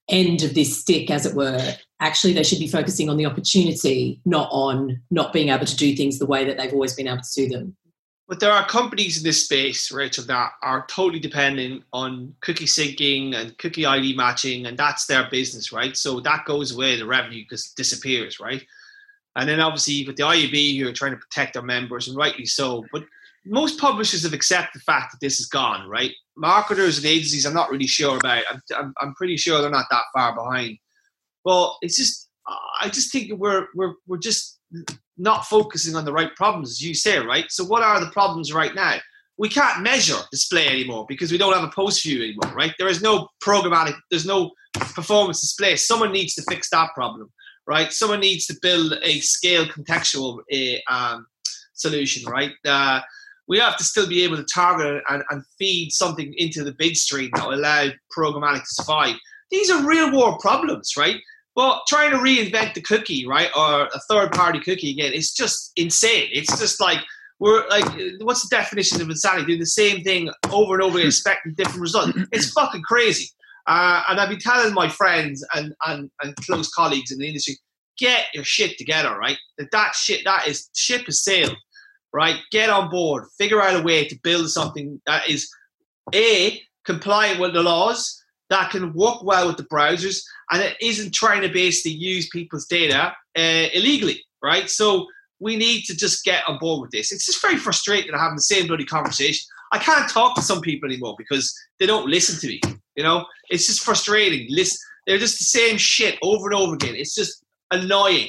end of this stick, as it were, actually they should be focusing on the opportunity, not on not being able to do things the way that they've always been able to do them. But there are companies in this space, Rachel, that are totally dependent on cookie syncing and cookie ID matching, and that's their business, right? So that goes away, the revenue just disappears, right? And then obviously you've got the IUB who are trying to protect their members, and rightly so. But most publishers have accepted the fact that this is gone, right? Marketers and agencies, I'm not really sure about. I'm pretty sure they're not that far behind. Well, it's just, I just think we're just not focusing on the right problems, as you say, right? So what are the problems right now? We can't measure display anymore because we don't have a post view anymore, right? There is no programmatic, there's no performance display. Someone needs to fix that problem, right? Someone needs to build a scale contextual solution, right? We have to still be able to target and feed something into the bid stream that will allow programmatic to survive. These are real world problems, right? But trying to reinvent the cookie, right, or a third-party cookie again, it's just insane. It's just like, we're like, what's the definition of insanity? Doing the same thing over and over, expecting different results. It's fucking crazy. And I've been telling my friends and close colleagues in the industry, get your shit together, right? That ship has sailed, right? Get on board. Figure out a way to build something that is, A, compliant with the laws, that can work well with the browsers, and it isn't trying to basically use people's data illegally, right? So we need to just get on board with this. It's just very frustrating to have the same bloody conversation. I can't talk to some people anymore because they don't listen to me, you know? It's just frustrating. They're just the same shit over and over again. It's just annoying.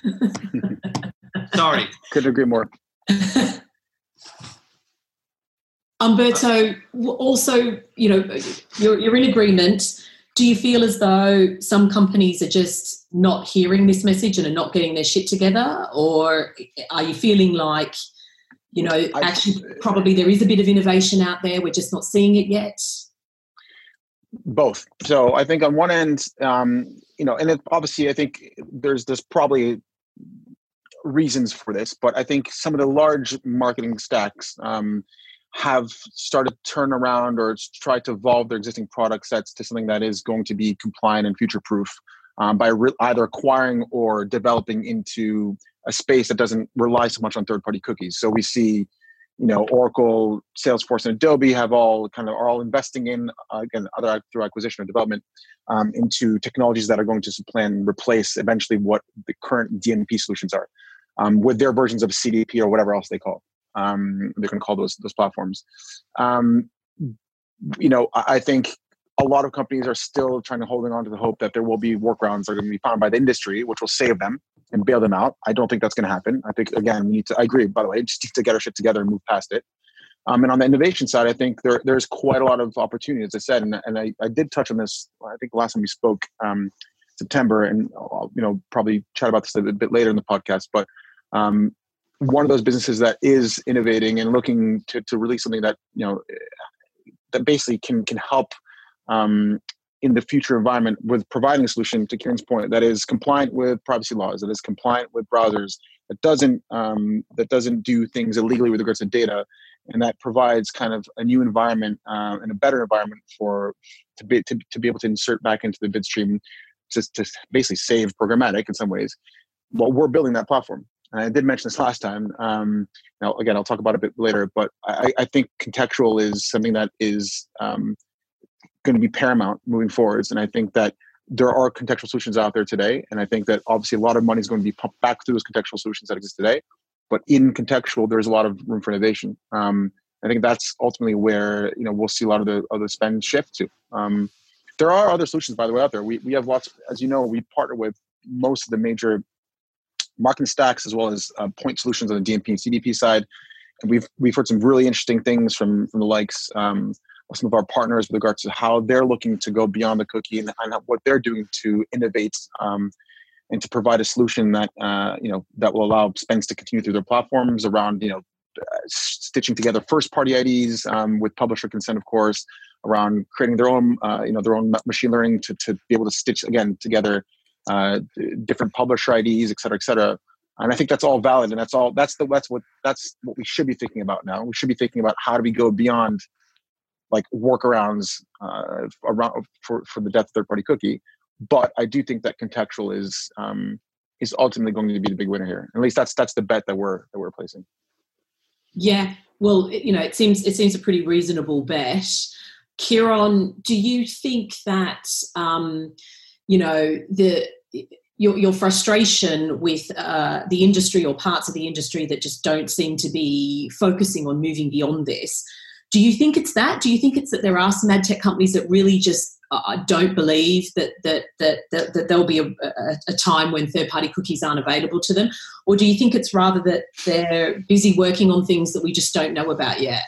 Sorry. Couldn't agree more. Umberto, also, you know, you're in agreement. Do you feel as though some companies are just not hearing this message and are not getting their shit together? Or are you feeling like, you know, actually probably there is a bit of innovation out there, we're just not seeing it yet? Both. So I think on one end, you know, and obviously I think there's probably reasons for this, but I think some of the large marketing stacks have started to turn around or try to evolve their existing product sets to something that is going to be compliant and future-proof by either acquiring or developing into a space that doesn't rely so much on third-party cookies. So we see, you know, Oracle, Salesforce, and Adobe are all investing in, again, either through acquisition or development, into technologies that are going to supplant and replace eventually what the current DMP solutions are, with their versions of CDP or whatever else they call. They're going to call those platforms. You know, I think a lot of companies are still holding on to the hope that there will be workarounds that are going to be found by the industry, which will save them and bail them out. I don't think that's going to happen. I think, again, I agree, by the way, just need to get our shit together and move past it. And on the innovation side, I think there's quite a lot of opportunity, as I said, and I did touch on this, I think the last time we spoke, September, and you know, probably chat about this a bit later in the podcast, but one of those businesses that is innovating and looking to release something that, you know, that basically can help in the future environment with providing a solution, to Kieran's point, that is compliant with privacy laws, that is compliant with browsers, that doesn't do things illegally with regards to data, and that provides kind of a new environment and a better environment to be able to insert back into the bid stream to basically save programmatic in some ways. Well, we're building that platform. And I did mention this last time. Now, again, I'll talk about it a bit later, but I think contextual is something that is going to be paramount moving forwards. And I think that there are contextual solutions out there today. And I think that obviously a lot of money is going to be pumped back through those contextual solutions that exist today. But in contextual, there's a lot of room for innovation. I think that's ultimately where, you know, we'll see a lot of the spend shift to. There are other solutions, by the way, out there. We have lots, as you know, we partner with most of the major marketing stacks, as well as point solutions on the DMP and CDP side. And we've heard some really interesting things from the likes of some of our partners with regards to how they're looking to go beyond the cookie and what they're doing to innovate and to provide a solution that you know, that will allow spends to continue through their platforms around, you know, stitching together first-party IDs with publisher consent, of course, around creating their own you know, their own machine learning to be able to stitch again together different publisher IDs, et cetera, et cetera. And I think that's all valid, and that's what we should be thinking about now. We should be thinking about how do we go beyond like workarounds around for the death of third-party cookie. But I do think that contextual is ultimately going to be the big winner here. At least that's the bet that we're placing. Yeah, well, it seems a pretty reasonable bet. Kieran, do you think that your frustration with the industry or parts of the industry that just don't seem to be focusing on moving beyond this? Do you think it's that? Do you think it's that there are some ad tech companies that really just don't believe that there'll be a time when third-party cookies aren't available to them? Or do you think it's rather that they're busy working on things that we just don't know about yet?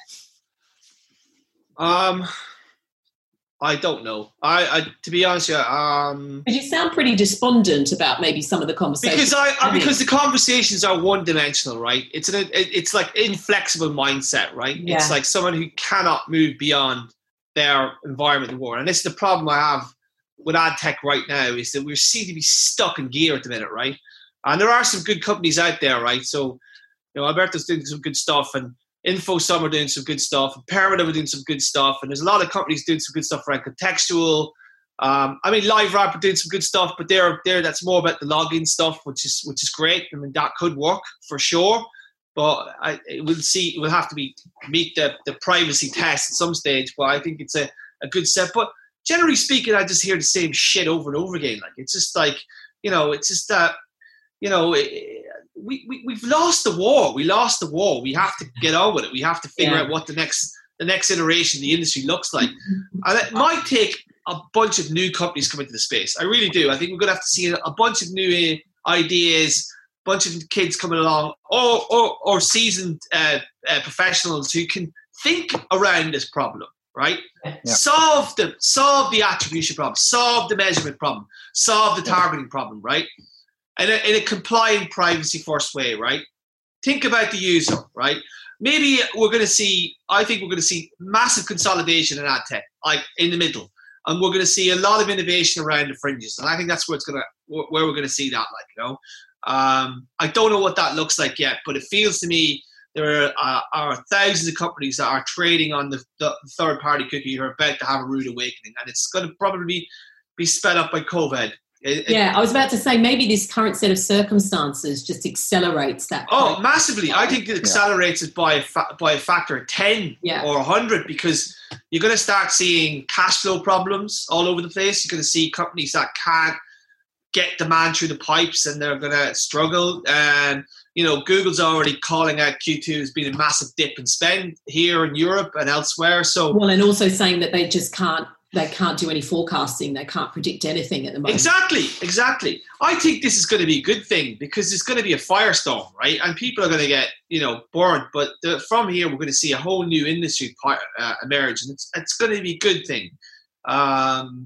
I don't know. I to be honest, but you sound pretty despondent about maybe some of the conversations. Because the conversations are one-dimensional, right? It's like inflexible mindset, right? Yeah. It's like someone who cannot move beyond their environment and war. And this is the problem I have with ad tech right now, is that we seem to be stuck in gear at the minute, right? And there are some good companies out there, right? So, Alberto's doing some good stuff, and InfoSum are doing some good stuff, and Permanent are doing some good stuff, and there's a lot of companies doing some good stuff around contextual. LiveRamp are doing some good stuff, but that's more about the login stuff, which is great. I mean, that could work for sure, but we'll see. We'll have to meet the privacy test at some stage. But I think it's a good step. But generally speaking, I just hear the same shit over and over again. Like, it's just like, it's just that, we've lost the war. We lost the war. We have to get on with it. We have to figure out what the next iteration of the industry looks like. And it might take a bunch of new companies coming into the space. I really do. I think we're going to have to see a bunch of new ideas, a bunch of kids coming along, or seasoned professionals who can think around this problem, right? Yeah. Solve the attribution problem, solve the measurement problem, solve the targeting problem, right? In a compliant, privacy-first way, right? Think about the user, right? Maybe I think we're going to see massive consolidation in ad tech, like in the middle. And we're going to see a lot of innovation around the fringes. And I think that's where we're going to see that, I don't know what that looks like yet, but it feels to me there are thousands of companies that are trading on the third-party cookie who are about to have a rude awakening. And it's going to probably be sped up by COVID. I was about to say, maybe this current set of circumstances just accelerates that. Oh, massively. I think it accelerates it by a factor of 10 or 100, because you're going to start seeing cash flow problems all over the place. You're going to see companies that can't get demand through the pipes, and they're going to struggle. And, Google's already calling out Q2 as being a massive dip in spend here in Europe and elsewhere. So, and also saying that they just can't do any forecasting. They can't predict anything at the moment. Exactly. I think this is going to be a good thing, because it's going to be a firestorm, right? And people are going to get, burned. But from here, we're going to see a whole new industry emerge, and it's going to be a good thing. The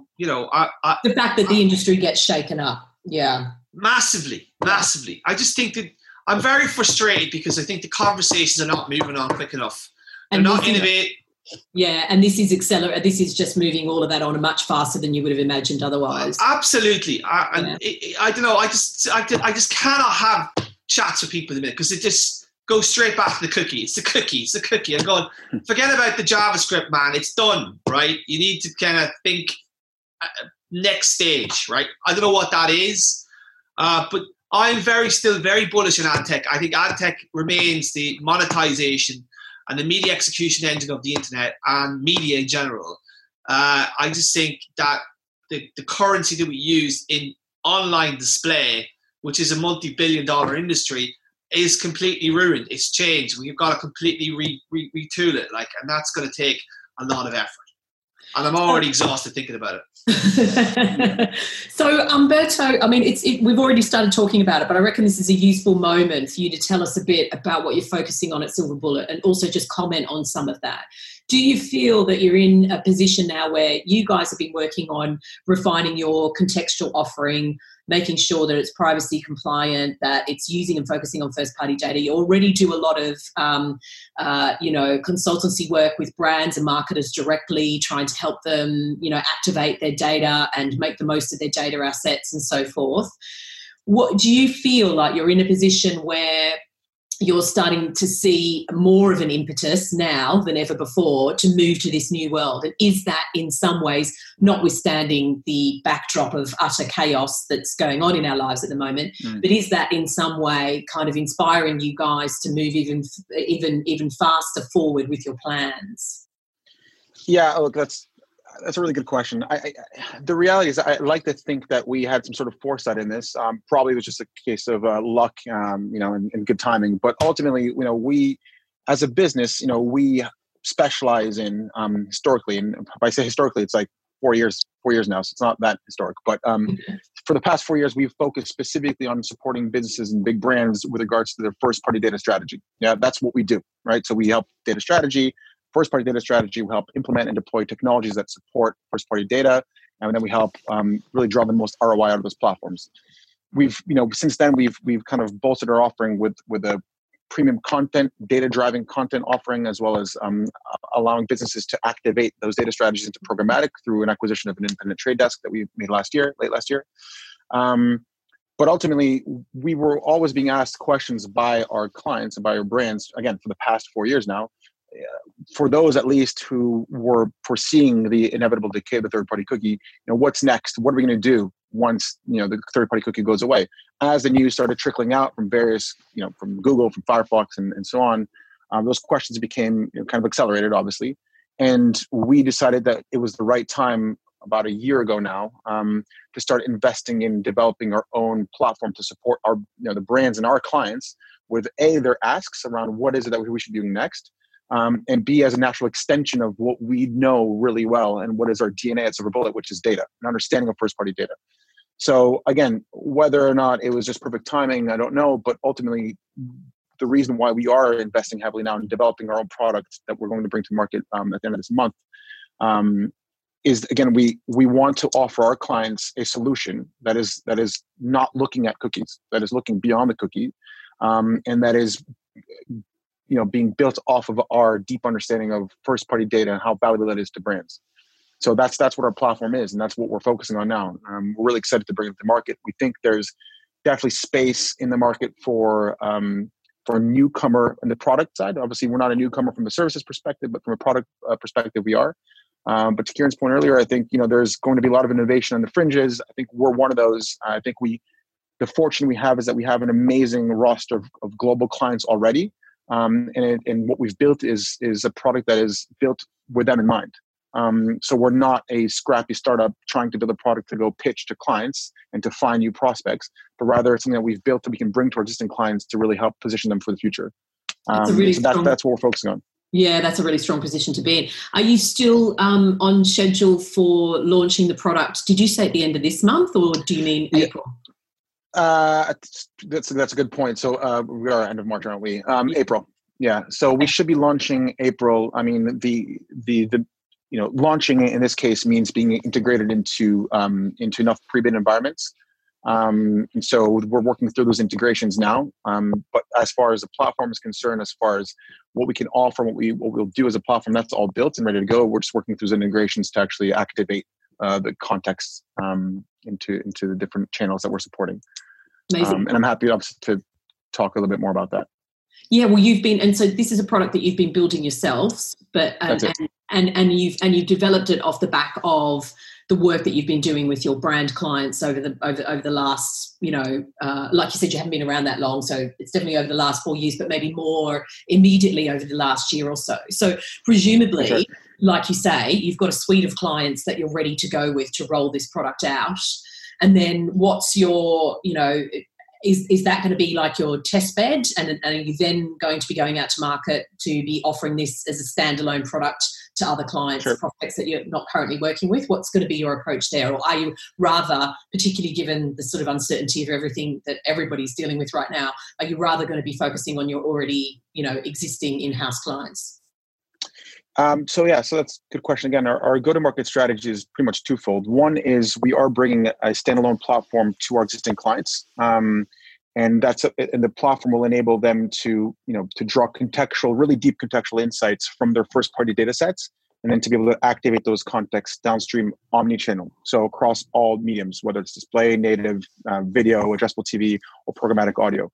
fact that the industry gets shaken up, massively. I just think that I'm very frustrated, because I think the conversations are not moving on quick enough. They're not innovating. Yeah, and this is This is just moving all of that on much faster than you would have imagined otherwise. Absolutely. I don't know. I just cannot have chats with people in a minute, because it just goes straight back to the cookie. It's the cookie. I'm going, forget about the JavaScript, man. It's done, right? You need to kind of think next stage, right? I don't know what that is, but I'm still very bullish on ad tech. I think ad tech remains the monetization and the media execution engine of the internet and media in general. I just think that the currency that we use in online display, which is a multi-billion-dollar industry, is completely ruined. It's changed. We've got to completely retool it, and that's going to take a lot of effort. And I'm already exhausted thinking about it. So, Umberto, we've already started talking about it, but I reckon this is a useful moment for you to tell us a bit about what you're focusing on at Silver Bullet, and also just comment on some of that. Do you feel that you're in a position now where you guys have been working on refining your contextual offering, making sure that it's privacy compliant, that it's using and focusing on first-party data? You already do a lot of, consultancy work with brands and marketers directly, trying to help them, activate their data and make the most of their data assets and so forth. What do you feel like you're in a position where you're starting to see more of an impetus now than ever before to move to this new world. And is that in some ways, notwithstanding the backdrop of utter chaos that's going on in our lives at the moment, but is that in some way kind of inspiring you guys to move even faster forward with your plans? Yeah, look, that's a really good question. The reality is I like to think that we had some sort of foresight in this. Probably it was just a case of luck, and good timing. But ultimately, we as a business, we specialize in historically, and if I say historically, it's like 4 years now, so it's not that historic. But for the past 4 years, we've focused specifically on supporting businesses and big brands with regards to their first-party data strategy. Yeah, that's what we do, right? So we help data strategy. First-party data strategy will help implement and deploy technologies that support first-party data, and then we help really draw the most ROI out of those platforms. We've, since then we've kind of bolstered our offering with a premium content, data-driving content offering, as well as allowing businesses to activate those data strategies into programmatic through an acquisition of an independent trade desk that we made late last year. But ultimately, we were always being asked questions by our clients and by our brands, again, for the past 4 years now, for those at least who were foreseeing the inevitable decay of the third-party cookie, what's next? What are we going to do once the third-party cookie goes away? As the news started trickling out from various, from Google, from Firefox, and so on, those questions became kind of accelerated, obviously. And we decided that it was the right time, about a year ago now, to start investing in developing our own platform to support our, the brands and our clients with their asks around what is it that we should be doing next. And B, as a natural extension of what we know really well and what is our DNA at Silver Bullet, which is data, an understanding of first-party data. So again, whether or not it was just perfect timing, I don't know, but ultimately the reason why we are investing heavily now in developing our own product that we're going to bring to market at the end of this month is, again, we want to offer our clients a solution that is not looking at cookies, that is looking beyond the cookie, and that is being built off of our deep understanding of first-party data and how valuable that is to brands. So that's what our platform is, and that's what we're focusing on now. We're really excited to bring it to market. We think there's definitely space in the market for a newcomer in the product side. Obviously, we're not a newcomer from the services perspective, but from a product perspective, we are. But to Kieran's point earlier, I think there's going to be a lot of innovation on the fringes. I think we're one of those. I think the fortune we have is that we have an amazing roster of global clients already. And what we've built is a product that is built with them in mind. So we're not a scrappy startup trying to build a product to go pitch to clients and to find new prospects, but rather it's something that we've built that we can bring to our existing clients to really help position them for the future. That's what we're focusing on. Yeah, that's a really strong position to be in. Are you still on schedule for launching the product? Did you say at the end of this month, or do you mean April? That's a good point. So we are end of March, aren't we? April. Yeah. So we should be launching April. I mean, the launching in this case means being integrated into enough pre-bid environments. And so we're working through those integrations now. But as far as the platform is concerned, as far as what we can offer, what we'll do as a platform, that's all built and ready to go. We're just working through those integrations to actually activate the context into the different channels that we're supporting. Amazing. And I'm happy to talk a little bit more about that. Yeah, well, and so this is a product that you've been building yourselves, but and you've developed it off the back of the work that you've been doing with your brand clients over the last, like you said, you haven't been around that long, so it's definitely over the last 4 years, but maybe more immediately over the last year or so. So presumably, sure, like you say, you've got a suite of clients that you're ready to go with to roll this product out. And then what's your, is that going to be like your test bed? And are you then going to be going out to market to be offering this as a standalone product to other clients, sure, prospects that you're not currently working with? What's going to be your approach there? Or are you rather, particularly given the sort of uncertainty of everything that everybody's dealing with right now, are you rather going to be focusing on your already, existing in-house clients? So that's a good question. Again, our go-to-market strategy is pretty much twofold. One is we are bringing a standalone platform to our existing clients, and the platform will enable them to draw really deep contextual insights from their first-party data sets, and then to be able to activate those contexts downstream omni-channel. So across all mediums, whether it's display, native, video, addressable TV, or programmatic audio.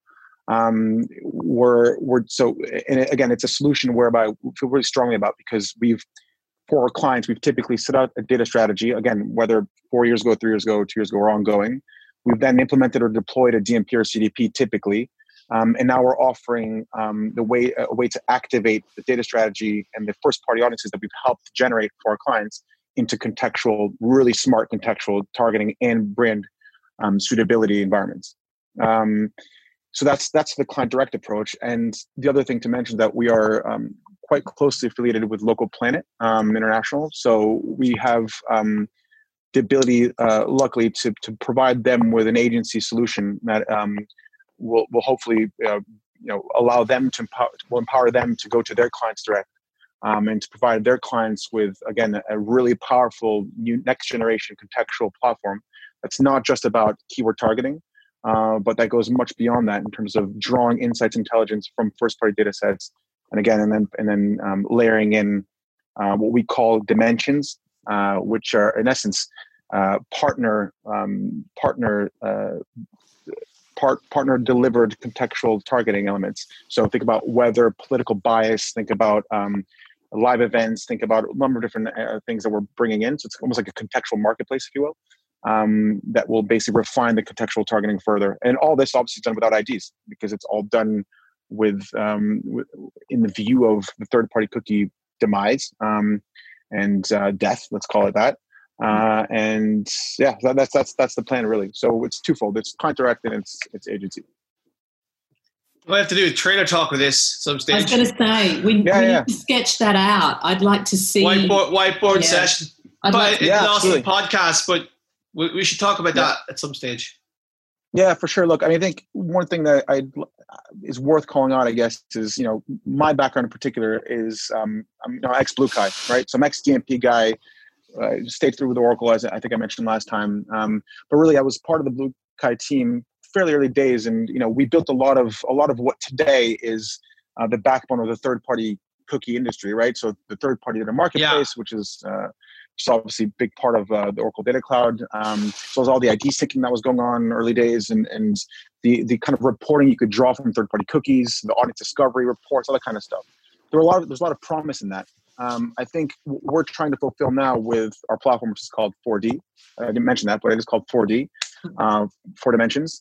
And again, it's a solution whereby we feel really strongly about, because for our clients, we've typically set out a data strategy, again, whether 4 years ago, 3 years ago, 2 years ago, or ongoing. We've then implemented or deployed a DMP or CDP typically. And now we're offering a way to activate the data strategy and the first party audiences that we've helped generate for our clients into really smart contextual targeting and brand suitability environments. So that's the client direct approach. And the other thing to mention is that we are quite closely affiliated with Local Planet International. So we have the ability, luckily, to provide them with an agency solution that will hopefully allow them to empower them to go to their clients direct, and to provide their clients with, again, a really powerful new next generation contextual platform that's not just about keyword targeting, but that goes much beyond that in terms of drawing insights, intelligence from first party data sets, and then layering in what we call dimensions, which are in essence partner delivered contextual targeting elements. So think about weather, political bias, think about live events, think about a number of different things that we're bringing in. So it's almost like a contextual marketplace, if you will, that will basically refine the contextual targeting further. And all this obviously is done without IDs, because it's all done with in the view of the third-party cookie demise and death, let's call it that. And yeah, that's the plan really. So it's twofold. It's client direct and it's agency. We'll have to do a trailer talk with this some stage. I was going to say, we need to sketch that out. I'd like to see whiteboard session. But it's lost the podcast, but we should talk about that at some stage. Yeah, for sure. Look, I mean, I think one thing that is worth calling out, I guess, is, my background in particular is I'm ex Blue Kai, right? So I'm ex DMP guy. Stayed through with Oracle, as I think I mentioned last time. But really, I was part of the Blue Kai team fairly early days, and we built a lot of what today is the backbone of the third-party cookie industry, right? So the third-party data marketplace, which is obviously a big part of the Oracle Data Cloud. So was all the ID syncing that was going on in early days, and the kind of reporting you could draw from third-party cookies, the audience discovery reports, all that kind of stuff. There's a lot of promise in that. I think what we're trying to fulfill now with our platform, which is called 4D. I didn't mention that, but it is called 4D, 4 dimensions.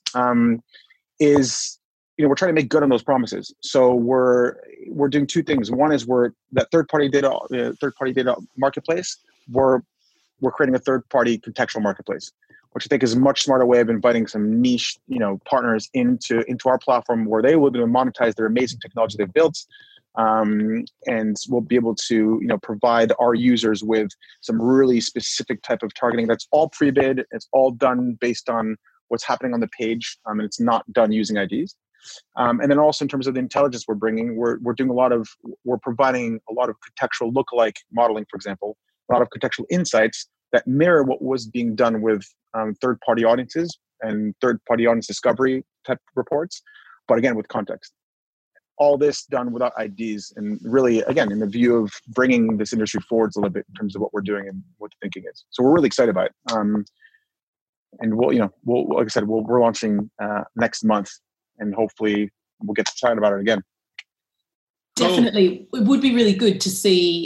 Is we're trying to make good on those promises. So we're doing two things. One is that third party data marketplace. We're creating a third party contextual marketplace, which I think is a much smarter way of inviting some niche partners into our platform, where they will be able to monetize their amazing technology they've built. And we'll be able to provide our users with some really specific type of targeting that's all pre-bid. It's all done based on what's happening on the page, and it's not done using IDs. And then also in terms of the intelligence we're bringing, we're providing a lot of contextual lookalike modeling, for example, a lot of contextual insights that mirror what was being done with third-party audiences and third-party audience discovery type reports, but again with context. All this done without IDs, and really, again, in the view of bringing this industry forwards a little bit in terms of what we're doing and what the thinking is. So we're really excited about it. And we'll like I said, we're launching next month, and hopefully we'll get to chat about it again. Definitely, it would be really good to see,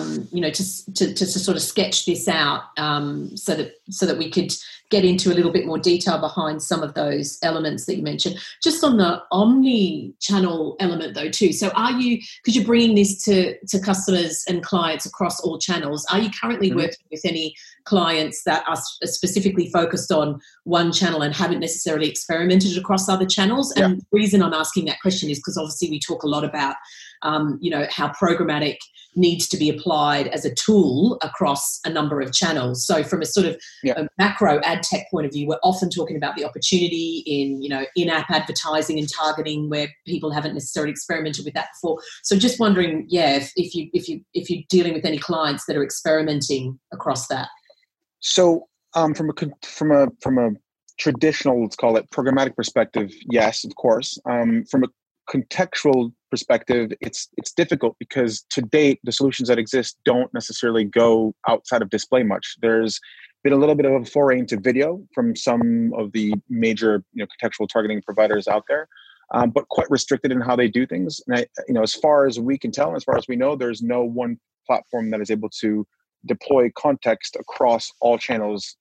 to sort of sketch this out, so that we could get into a little bit more detail behind some of those elements that you mentioned. Just on the omni-channel element, though, too. So, because you're bringing this to customers and clients across all channels, are you currently working with any clients that are specifically focused on one channel and haven't necessarily experimented across other channels? And the reason I'm asking that question is because obviously we talk a lot about how programmatic needs to be applied as a tool across a number of channels. So from a sort of a macro ad tech point of view, we're often talking about the opportunity in, in-app advertising and targeting, where people haven't necessarily experimented with that before. So just wondering, if you're dealing with any clients that are experimenting across that. So from a traditional, let's call it programmatic perspective, yes, of course. From a contextual perspective, it's difficult because to date the solutions that exist don't necessarily go outside of display much. There's been a little bit of a foray into video from some of the major contextual targeting providers out there, but quite restricted in how they do things. And as far as we can tell, and as far as we know, there's no one platform that is able to deploy context across all channels,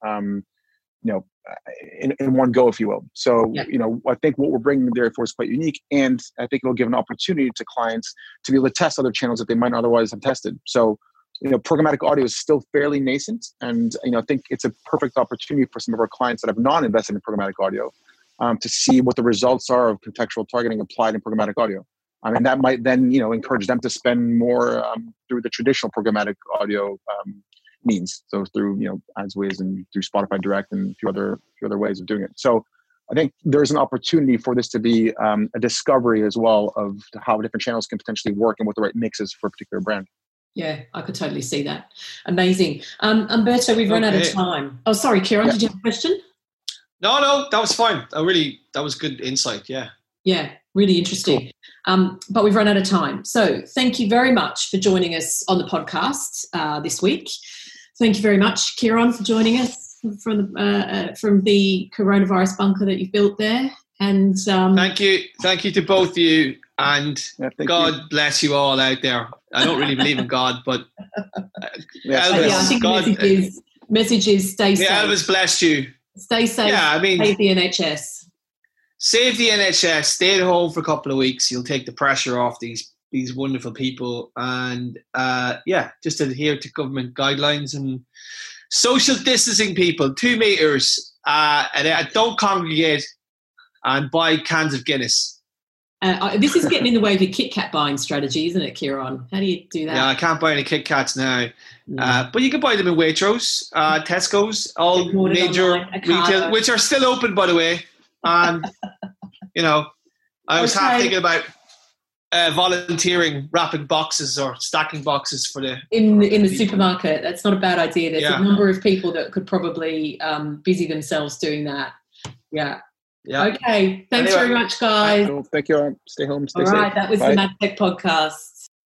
in one go, if you will. So, I think what we're bringing therefore is quite unique, and I think it'll give an opportunity to clients to be able to test other channels that they might not otherwise have tested. So, programmatic audio is still fairly nascent, and I think it's a perfect opportunity for some of our clients that have not invested in programmatic audio to see what the results are of contextual targeting applied in programmatic audio. And that might then, encourage them to spend more through the traditional programmatic audio means. So through, AdsWiz and through Spotify Direct and a few other ways of doing it. So I think there's an opportunity for this to be a discovery as well of how different channels can potentially work and what the right mix is for a particular brand. Yeah, I could totally see that. Amazing. Umberto, we've run out of time. Oh, sorry, Kieran, did you have a question? No, that was fine. That was good insight. Yeah. Yeah, really interesting. Cool. But we've run out of time. So thank you very much for joining us on the podcast this week. Thank you very much, Kieran, for joining us from the coronavirus bunker that you've built there. And thank you to both of you. And God bless you all out there. I don't really believe in God, but Elvis, I think God, the message is stay safe. Elvis blessed you. Stay safe. Yeah, save the NHS. Save the NHS. Stay at home for a couple of weeks. You'll take the pressure off these wonderful people, and just adhere to government guidelines and social distancing. People, 2 meters, and don't congregate, and buy cans of Guinness. This is getting in the way of your Kit Kat buying strategy, isn't it, Kieran? How do you do that? Yeah, I can't buy any Kit Kats now. But you can buy them in Waitrose, Tesco's, all major retail, which are still open, by the way. And, I was half thinking about volunteering, wrapping boxes or stacking boxes for in the supermarket. That's not a bad idea. There's a number of people that could probably busy themselves doing that. Yeah. Yeah. Okay. Thanks very much, guys. Thank you. Stay home. Stay safe. All right. That was the MadTech podcast.